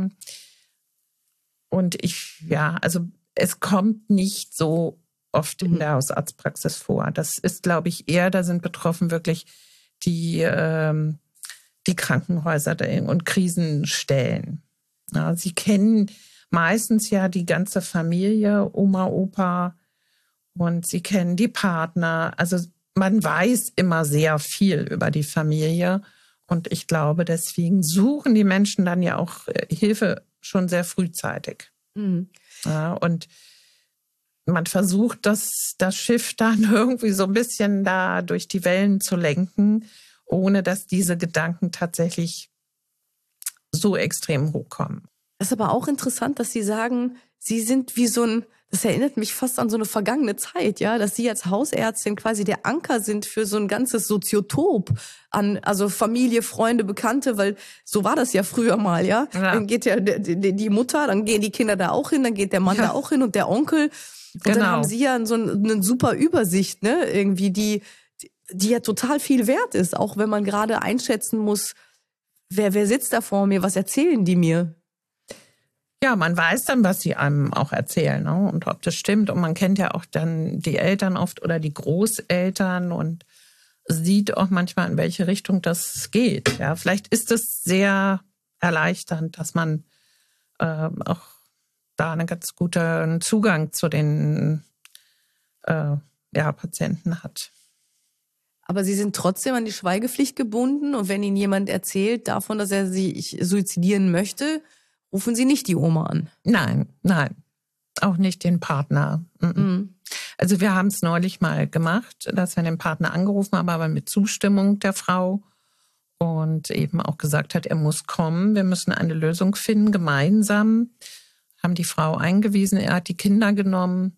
Und ich, ja, also es kommt nicht so oft in der Hausarztpraxis vor. Das ist, glaube ich, eher, da sind betroffen wirklich die, ähm, die Krankenhäuser und Krisenstellen. Ja, sie kennen meistens ja die ganze Familie, Oma, Opa, und sie kennen die Partner. Also man weiß immer sehr viel über die Familie. Und ich glaube, deswegen suchen die Menschen dann ja auch Hilfe schon sehr frühzeitig. Mhm. Ja, und man versucht, das, das Schiff dann irgendwie so ein bisschen da durch die Wellen zu lenken, ohne dass diese Gedanken tatsächlich so extrem hochkommen. Das ist aber auch interessant, dass Sie sagen, Sie sind wie so ein, das erinnert mich fast an so eine vergangene Zeit, ja, dass Sie als Hausärztin quasi der Anker sind für so ein ganzes Soziotop an, also Familie, Freunde, Bekannte, weil so war das ja früher mal, ja. ja. Dann geht ja die, die Mutter, dann gehen die Kinder da auch hin, dann geht der Mann ja. da auch hin und der Onkel. Und genau. Dann haben Sie ja so eine, eine super Übersicht, ne, irgendwie, die, die ja total viel wert ist, auch wenn man gerade einschätzen muss, wer, wer sitzt da vor mir, was erzählen die mir? Ja, man weiß dann, was sie einem auch erzählen, ne? Und ob das stimmt. Und man kennt ja auch dann die Eltern oft oder die Großeltern und sieht auch manchmal, in welche Richtung das geht. Ja, vielleicht ist es sehr erleichternd, dass man äh, auch da einen ganz guten Zugang zu den äh, ja, Patienten hat. Aber Sie sind trotzdem an die Schweigepflicht gebunden und wenn Ihnen jemand erzählt davon, dass er sich suizidieren möchte, rufen Sie nicht die Oma an? Nein, nein, auch nicht den Partner. Mhm. Also wir haben es neulich mal gemacht, dass wir den Partner angerufen haben, aber mit Zustimmung der Frau und eben auch gesagt hat, er muss kommen, wir müssen eine Lösung finden, gemeinsam. Haben die Frau eingewiesen, er hat die Kinder genommen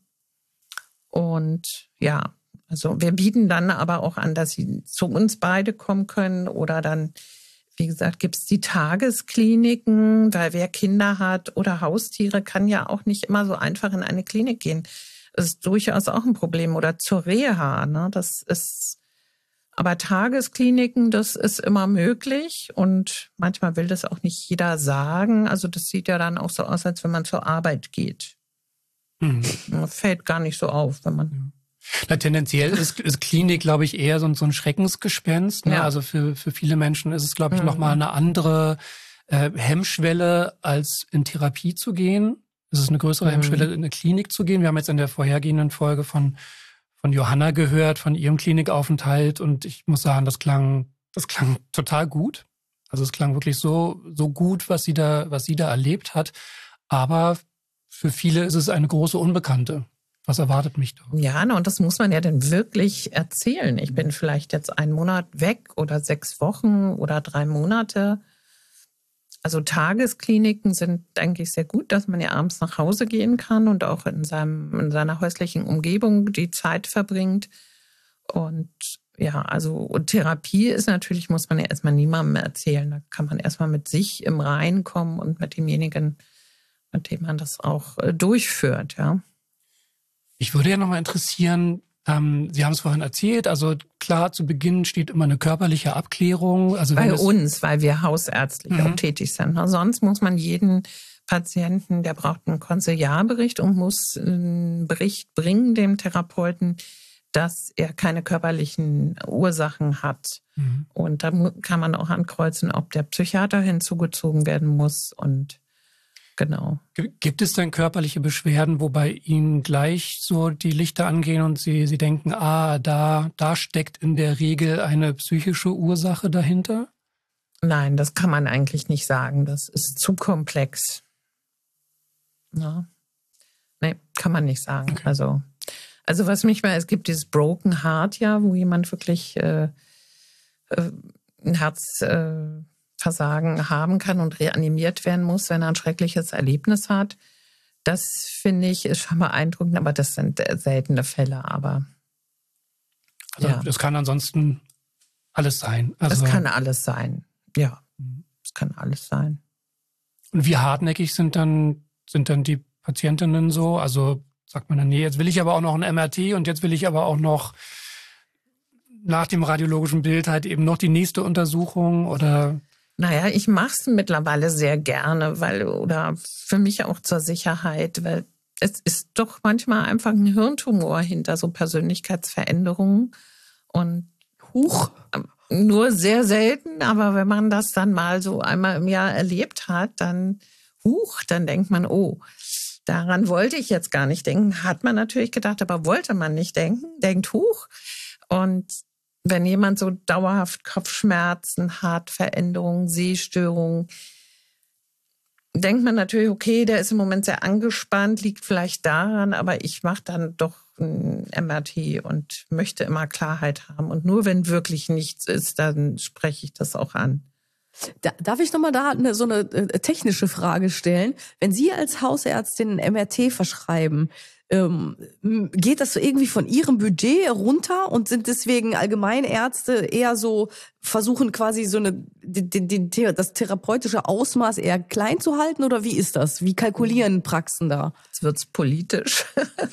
und ja, also wir bieten dann aber auch an, dass sie zu uns beide kommen können oder dann, wie gesagt, gibt es die Tageskliniken, weil wer Kinder hat oder Haustiere, kann ja auch nicht immer so einfach in eine Klinik gehen. Das ist durchaus auch ein Problem. Oder zur Reha, ne? Das ist, aber Tageskliniken, das ist immer möglich und manchmal will das auch nicht jeder sagen. Also das sieht ja dann auch so aus, als wenn man zur Arbeit geht. Mhm. Fällt gar nicht so auf, wenn man... Ja. Na, tendenziell ist, ist Klinik, glaube ich, eher so, so ein Schreckensgespenst. Ne? Ja. Also für, für viele Menschen ist es, glaube ich, mhm. nochmal eine andere äh, Hemmschwelle, als in Therapie zu gehen. Es ist eine größere mhm. Hemmschwelle, in eine Klinik zu gehen. Wir haben jetzt in der vorhergehenden Folge von, von Johanna gehört, von ihrem Klinikaufenthalt. Und ich muss sagen, das klang, das klang total gut. Also es klang wirklich so, so gut, was sie da, was sie da erlebt hat. Aber für viele ist es eine große Unbekannte. Was erwartet mich da? Ja, und das muss man ja dann wirklich erzählen. Ich bin vielleicht jetzt einen Monat weg oder sechs Wochen oder drei Monate. Also Tageskliniken sind eigentlich sehr gut, dass man ja abends nach Hause gehen kann und auch in, seinem, in seiner häuslichen Umgebung die Zeit verbringt. Und ja, also und Therapie ist natürlich, muss man ja erstmal niemandem erzählen. Da kann man erstmal mit sich im Reinen kommen und mit demjenigen, mit dem man das auch durchführt, ja. Ich würde ja nochmal interessieren, ähm, Sie haben es vorhin erzählt, also klar, zu Beginn steht immer eine körperliche Abklärung. Also bei uns, weil wir hausärztlich mhm. auch tätig sind. Sonst muss man jeden Patienten, der braucht einen Konsiliarbericht und muss einen Bericht bringen dem Therapeuten, dass er keine körperlichen Ursachen hat. Mhm. Und da kann man auch ankreuzen, ob der Psychiater hinzugezogen werden muss und genau. Gibt es denn körperliche Beschwerden, wobei Ihnen gleich so die Lichter angehen und Sie, Sie denken, ah, da, da steckt in der Regel eine psychische Ursache dahinter? Nein, das kann man eigentlich nicht sagen. Das ist zu komplex. Ja. Nee, kann man nicht sagen. Okay. Also, also was mich mal, es gibt dieses Broken Heart, ja, wo jemand wirklich äh, äh, ein Herz... Äh, Versagen haben kann und reanimiert werden muss, wenn er ein schreckliches Erlebnis hat. Das finde ich ist schon beeindruckend, aber das sind seltene Fälle. Aber also ja. Das kann ansonsten alles sein. Also, das kann alles sein. Ja, es kann alles sein. Und wie hartnäckig sind dann sind dann die Patientinnen so? Also sagt man dann, nee, jetzt will ich aber auch noch ein M R T und jetzt will ich aber auch noch nach dem radiologischen Bild halt eben noch die nächste Untersuchung oder... Naja, ich mache es mittlerweile sehr gerne, weil oder für mich auch zur Sicherheit, weil es ist doch manchmal einfach ein Hirntumor hinter so Persönlichkeitsveränderungen und huch, nur sehr selten, aber wenn man das dann mal so einmal im Jahr erlebt hat, dann huch, dann denkt man, oh, daran wollte ich jetzt gar nicht denken, hat man natürlich gedacht, aber wollte man nicht denken, denkt huch und wenn jemand so dauerhaft Kopfschmerzen hat, Veränderungen, Sehstörungen, denkt man natürlich, okay, der ist im Moment sehr angespannt, liegt vielleicht daran, aber ich mache dann doch ein M R T und möchte immer Klarheit haben. Und nur wenn wirklich nichts ist, dann spreche ich das auch an. Da, darf ich nochmal da eine, so eine äh, technische Frage stellen? Wenn Sie als Hausärztin ein M R T verschreiben, ähm, geht das so irgendwie von Ihrem Budget runter und sind deswegen Allgemeinärzte eher so, versuchen quasi so eine, den, den, den, das therapeutische Ausmaß eher klein zu halten oder wie ist das? Wie kalkulieren Praxen da? Jetzt wird's politisch.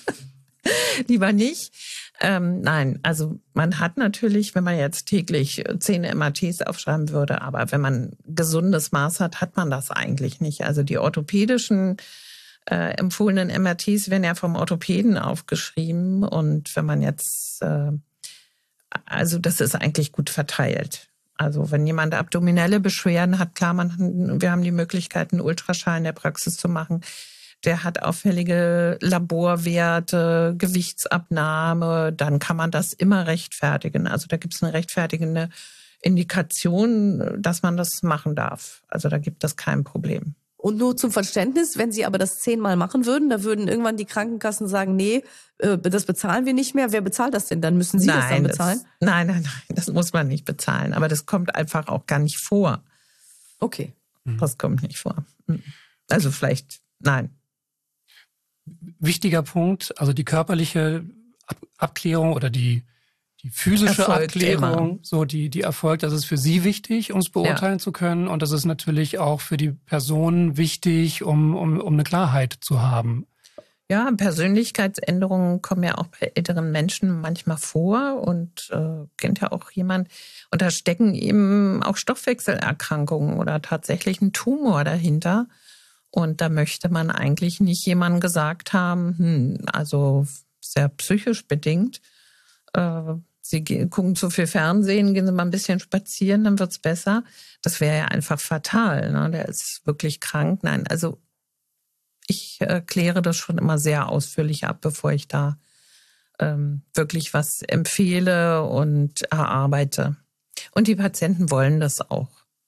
Lieber nicht. Ähm, nein, also man hat natürlich, wenn man jetzt täglich zehn M R Ts aufschreiben würde, aber wenn man gesundes Maß hat, hat man das eigentlich nicht. Also die orthopädischen äh, empfohlenen M R Ts werden ja vom Orthopäden aufgeschrieben und wenn man jetzt, äh, also das ist eigentlich gut verteilt. Also wenn jemand abdominelle Beschwerden hat, klar, man, wir haben die Möglichkeit, einen Ultraschall in der Praxis zu machen. der hat auffällige Laborwerte, Gewichtsabnahme, dann kann man das immer rechtfertigen. Also da gibt es eine rechtfertigende Indikation, dass man das machen darf. Also da gibt es kein Problem. Und nur zum Verständnis, wenn Sie aber das zehnmal machen würden, da würden irgendwann die Krankenkassen sagen, nee, das bezahlen wir nicht mehr. Wer bezahlt das denn? Dann müssen Sie nein, das dann bezahlen? Das, nein, nein, nein, das muss man nicht bezahlen. Aber das kommt einfach auch gar nicht vor. Okay. Das kommt nicht vor. Also vielleicht, nein. Wichtiger Punkt, also die körperliche Ab- Abklärung oder die, die physische erfolgt Abklärung, immer. so die, die erfolgt, das ist für Sie wichtig, um es beurteilen ja. zu können. Und das ist natürlich auch für die Person wichtig, um, um, um eine Klarheit zu haben. Ja, Persönlichkeitsänderungen kommen ja auch bei älteren Menschen manchmal vor und äh, kennt ja auch jemand. Und da stecken eben auch Stoffwechselerkrankungen oder tatsächlich ein Tumor dahinter. Und da möchte man eigentlich nicht jemandem gesagt haben, hm, also sehr psychisch bedingt, äh, Sie gucken zu viel Fernsehen, gehen Sie mal ein bisschen spazieren, dann wird's besser. Das wäre ja einfach fatal, ne? Der ist wirklich krank. Nein, also ich äh, kläre das schon immer sehr ausführlich ab, bevor ich da ähm, wirklich was empfehle und erarbeite. Und die Patienten wollen das auch.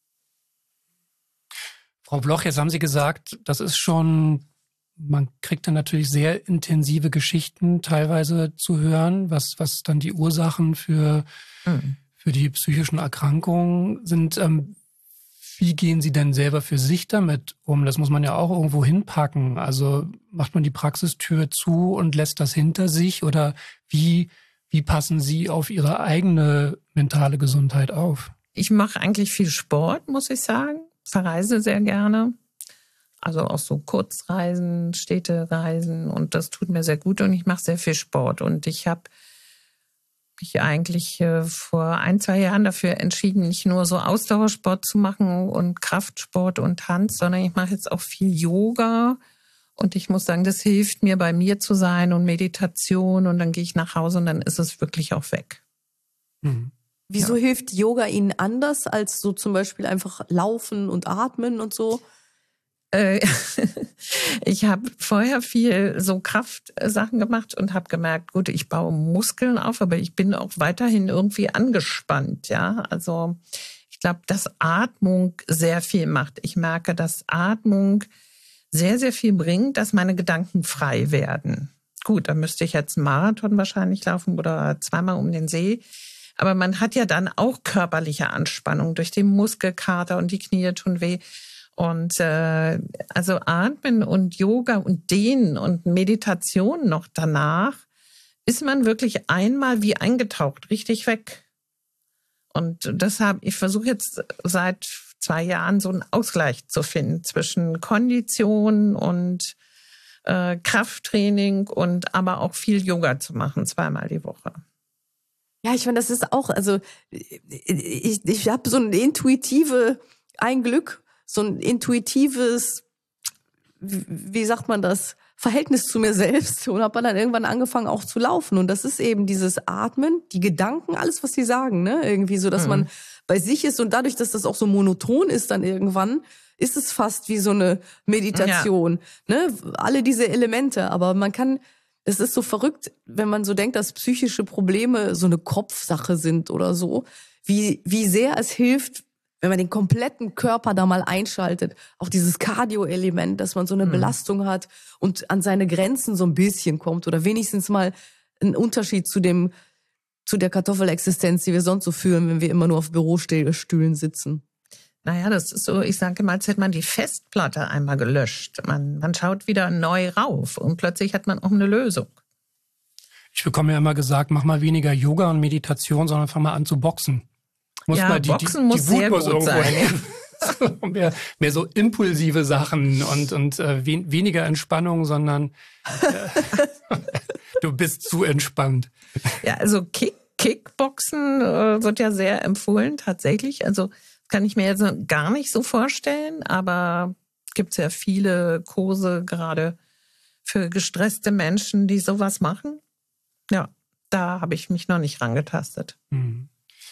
Frau Bloch, jetzt haben Sie gesagt, das ist schon, man kriegt dann natürlich sehr intensive Geschichten teilweise zu hören, was, was dann die Ursachen für, mhm. für die psychischen Erkrankungen sind. Ähm, wie gehen Sie denn selber für sich damit um? Das muss man ja auch irgendwo hinpacken. Also macht man die Praxistür zu und lässt das hinter sich? Oder wie, wie passen Sie auf Ihre eigene mentale Gesundheit auf? Ich mache eigentlich viel Sport, muss ich sagen. Verreise sehr gerne. Also auch so Kurzreisen, Städtereisen und das tut mir sehr gut und ich mache sehr viel Sport. Und ich habe mich eigentlich äh, vor ein, zwei Jahren dafür entschieden, nicht nur so Ausdauersport zu machen und Kraftsport und Tanz, sondern ich mache jetzt auch viel Yoga. Und ich muss sagen, das hilft mir, bei mir zu sein und Meditation. Und dann gehe ich nach Hause und dann ist es wirklich auch weg. Mhm. Wieso ja. hilft Yoga Ihnen anders als so zum Beispiel einfach laufen und atmen und so? Ich habe vorher viel so Kraftsachen gemacht und habe gemerkt, gut, ich baue Muskeln auf, aber ich bin auch weiterhin irgendwie angespannt. Ja, also ich glaube, dass Atmung sehr viel macht. Ich merke, dass Atmung sehr, sehr viel bringt, dass meine Gedanken frei werden. Gut, da müsste ich jetzt einen Marathon wahrscheinlich laufen oder zweimal um den See. Aber man hat ja dann auch körperliche Anspannung durch den Muskelkater und die Knie tun weh. Und äh, also Atmen und Yoga und Dehnen und Meditation noch danach, ist man wirklich einmal wie eingetaucht, richtig weg. Und deshalb, ich versuche jetzt seit zwei Jahren so einen Ausgleich zu finden zwischen Kondition und äh, Krafttraining und aber auch viel Yoga zu machen, zweimal die Woche. Ja, ich meine, das ist auch, also ich, ich habe so eine intuitive, ein Glück, so ein intuitives, wie sagt man das, Verhältnis zu mir selbst und habe dann irgendwann angefangen auch zu laufen. Und das ist eben dieses Atmen, die Gedanken, alles, was sie sagen, ne, irgendwie so, dass mhm. man bei sich ist und dadurch, dass das auch so monoton ist dann irgendwann, ist es fast wie so eine Meditation, ja. ne, alle diese Elemente, aber man kann... Es ist so verrückt, wenn man so denkt, dass psychische Probleme so eine Kopfsache sind oder so, wie, wie sehr es hilft, wenn man den kompletten Körper da mal einschaltet. Auch dieses Cardio-Element, dass man so eine mhm. Belastung hat und an seine Grenzen so ein bisschen kommt oder wenigstens mal einen Unterschied zu dem, zu der Kartoffelexistenz, die wir sonst so fühlen, wenn wir immer nur auf Bürostühlen sitzen. Naja, das ist so, ich sage mal, als hätte man die Festplatte einmal gelöscht. Man, man schaut wieder neu rauf und plötzlich hat man auch eine Lösung. Ich bekomme ja immer gesagt, mach mal weniger Yoga und Meditation, sondern fang mal an zu boxen. Muss ja, mal die, Boxen die, muss die sehr gut sein. mehr, mehr so impulsive Sachen und, und äh, wen, weniger Entspannung, sondern äh, du bist zu entspannt. Ja, also Kick, Kickboxen äh, wird ja sehr empfohlen, tatsächlich. Also kann ich mir jetzt gar nicht so vorstellen, aber es gibt ja viele Kurse gerade für gestresste Menschen, die sowas machen. Ja, da habe ich mich noch nicht rangetastet. Hm.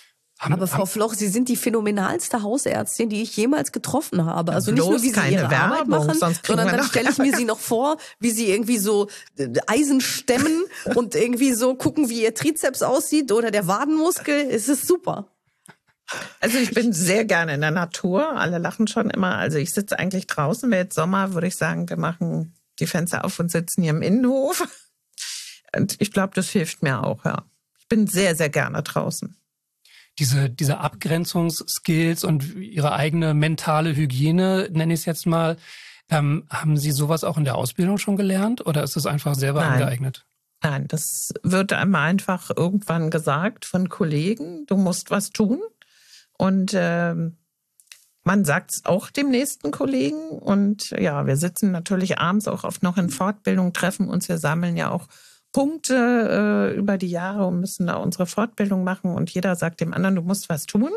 Haben, Aber Frau haben, Floch, Sie sind die phänomenalste Hausärztin, die ich jemals getroffen habe. Ja, also nicht nur, wie Sie keine ihre Werbung, Arbeit machen, sonst kriegen sondern wir dann noch stelle ich mir Sie noch vor, wie Sie irgendwie so äh, Eisen stemmen und irgendwie so gucken, wie Ihr Trizeps aussieht oder der Wadenmuskel. Es ist super. Also ich bin sehr gerne in der Natur. Alle lachen schon immer. Also ich sitze eigentlich draußen. Wäre jetzt Sommer, würde ich sagen, wir machen die Fenster auf und sitzen hier im Innenhof. Und ich glaube, das hilft mir auch, ja. Ich bin sehr, sehr gerne draußen. Diese, diese Abgrenzungsskills und ihre eigene mentale Hygiene, nenne ich es jetzt mal, ähm, haben Sie sowas auch in der Ausbildung schon gelernt oder ist es einfach selber Nein. angeeignet? Nein, das wird einem einfach irgendwann gesagt von Kollegen, du musst was tun. Und ähm, man sagt es auch dem nächsten Kollegen. Und ja, wir sitzen natürlich abends auch oft noch in Fortbildung, treffen uns, wir sammeln ja auch Punkte äh, über die Jahre und müssen da unsere Fortbildung machen. Und jeder sagt dem anderen, du musst was tun.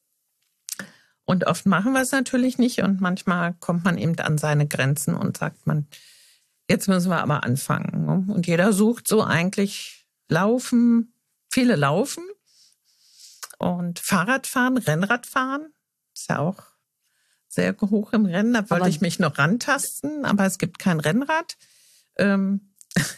Und oft machen wir es natürlich nicht. Und manchmal kommt man eben an seine Grenzen und sagt man, jetzt müssen wir aber anfangen. Ne? Und jeder sucht so eigentlich Laufen, viele laufen. Und Fahrradfahren, Rennradfahren, ist ja auch sehr hoch im Rennen. Da wollte ich mich noch rantasten, aber es gibt kein Rennrad. Ähm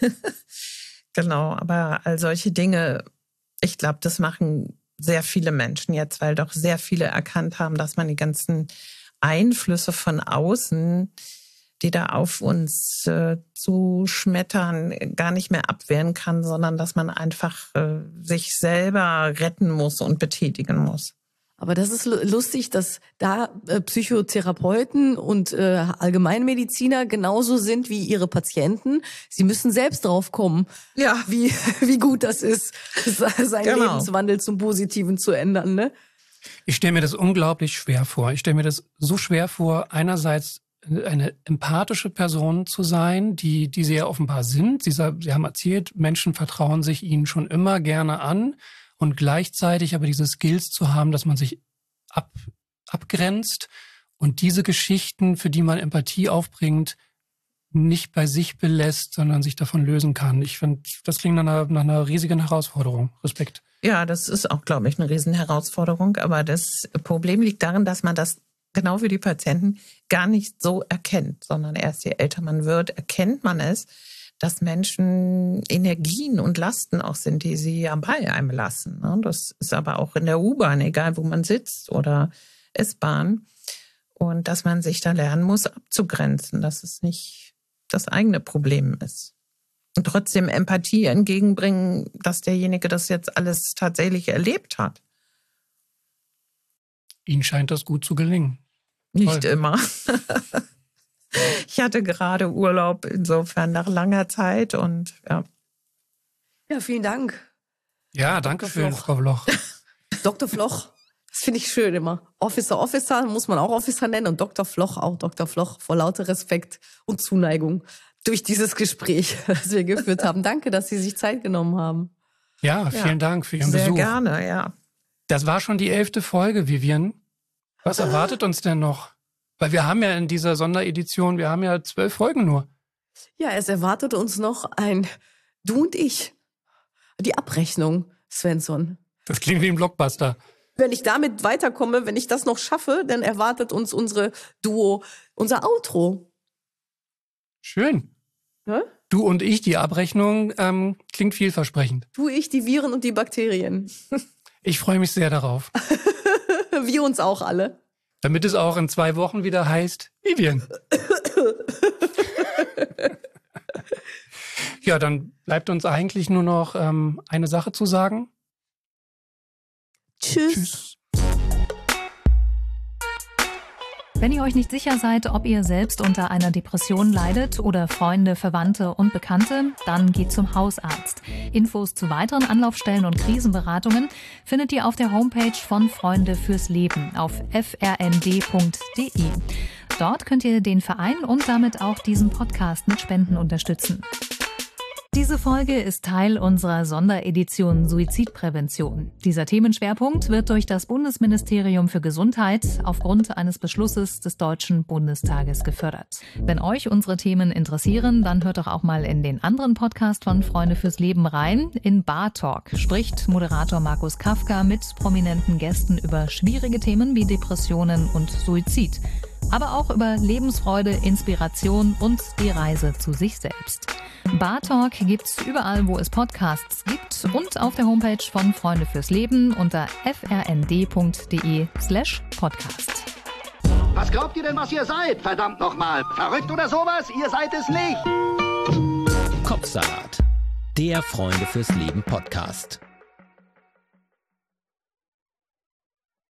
genau, aber all solche Dinge, ich glaube, das machen sehr viele Menschen jetzt, weil doch sehr viele erkannt haben, dass man die ganzen Einflüsse von außen, die da auf uns äh, zuschmettern, gar nicht mehr abwehren kann, sondern dass man einfach äh, sich selber retten muss und betätigen muss. Aber das ist lustig, dass da äh, Psychotherapeuten und äh, Allgemeinmediziner genauso sind wie ihre Patienten. Sie müssen selbst drauf kommen, ja. wie, wie gut das ist, seinen Genau. Lebenswandel zum Positiven zu ändern. Ne? Ich stelle mir das unglaublich schwer vor. Ich stelle mir das so schwer vor, einerseits eine empathische Person zu sein, die, die sie ja offenbar sind. Sie, sie haben erzählt, Menschen vertrauen sich ihnen schon immer gerne an und gleichzeitig aber diese Skills zu haben, dass man sich ab, abgrenzt und diese Geschichten, für die man Empathie aufbringt, nicht bei sich belässt, sondern sich davon lösen kann. Ich finde, das klingt nach einer, nach einer riesigen Herausforderung. Respekt. Ja, das ist auch, glaube ich, eine riesen Herausforderung. Aber das Problem liegt darin, dass man das genau wie die Patienten gar nicht so erkennt, sondern erst je älter man wird, erkennt man es, dass Menschen Energien und Lasten auch sind, die sie ja bei einem lassen. Das ist aber auch in der U-Bahn, egal wo man sitzt oder S-Bahn. Und dass man sich da lernen muss, abzugrenzen, dass es nicht das eigene Problem ist. Und trotzdem Empathie entgegenbringen, dass derjenige das jetzt alles tatsächlich erlebt hat. Ihnen scheint das gut zu gelingen. Nicht Toll. immer. Ich hatte gerade Urlaub, insofern nach langer Zeit und ja. Ja, vielen Dank. Ja, danke Doktor schön, Floch. Frau Bloch. Doktor Floch, das finde ich schön immer. Officer, Officer muss man auch Officer nennen und Doktor Floch auch Doktor Floch, vor lauter Respekt und Zuneigung durch dieses Gespräch, das wir geführt haben. Danke, dass Sie sich Zeit genommen haben. Ja, vielen Ja, Dank für Ihren sehr Besuch. gerne, ja. Das war schon die elfte Folge, Vivian. Was erwartet uns denn noch? Weil wir haben ja in dieser Sonderedition, wir haben ja zwölf Folgen nur. Ja, es erwartet uns noch ein Du und ich. Die Abrechnung, Svensson. Das klingt wie ein Blockbuster. Wenn ich damit weiterkomme, wenn ich das noch schaffe, dann erwartet uns unsere Duo, unser Outro. Schön. Ja? Du und ich, die Abrechnung, ähm, klingt vielversprechend. Du, ich, die Viren und die Bakterien. Ich freue mich sehr darauf. Wir uns auch alle. Damit es auch in zwei Wochen wieder heißt, Vivian. Ja, dann bleibt uns eigentlich nur noch ähm, eine Sache zu sagen. Tschüss. Tschüss. Wenn ihr euch nicht sicher seid, ob ihr selbst unter einer Depression leidet oder Freunde, Verwandte und Bekannte, dann geht zum Hausarzt. Infos zu weiteren Anlaufstellen und Krisenberatungen findet ihr auf der Homepage von Freunde fürs Leben auf f r n d punkt d e. Dort könnt ihr den Verein und damit auch diesen Podcast mit Spenden unterstützen. Diese Folge ist Teil unserer Sonderedition Suizidprävention. Dieser Themenschwerpunkt wird durch das Bundesministerium für Gesundheit aufgrund eines Beschlusses des Deutschen Bundestages gefördert. Wenn euch unsere Themen interessieren, dann hört doch auch mal in den anderen Podcast von Freunde fürs Leben rein. In Bar Talk spricht Moderator Markus Kafka mit prominenten Gästen über schwierige Themen wie Depressionen und Suizid. Aber auch über Lebensfreude, Inspiration und die Reise zu sich selbst. Bar Talk gibt's überall, wo es Podcasts gibt und auf der Homepage von Freunde fürs Leben unter frnd.de slash podcast. Was glaubt ihr denn, was ihr seid? Verdammt nochmal. Verrückt oder sowas? Ihr seid es nicht. Kopfsalat. Der Freunde fürs Leben Podcast.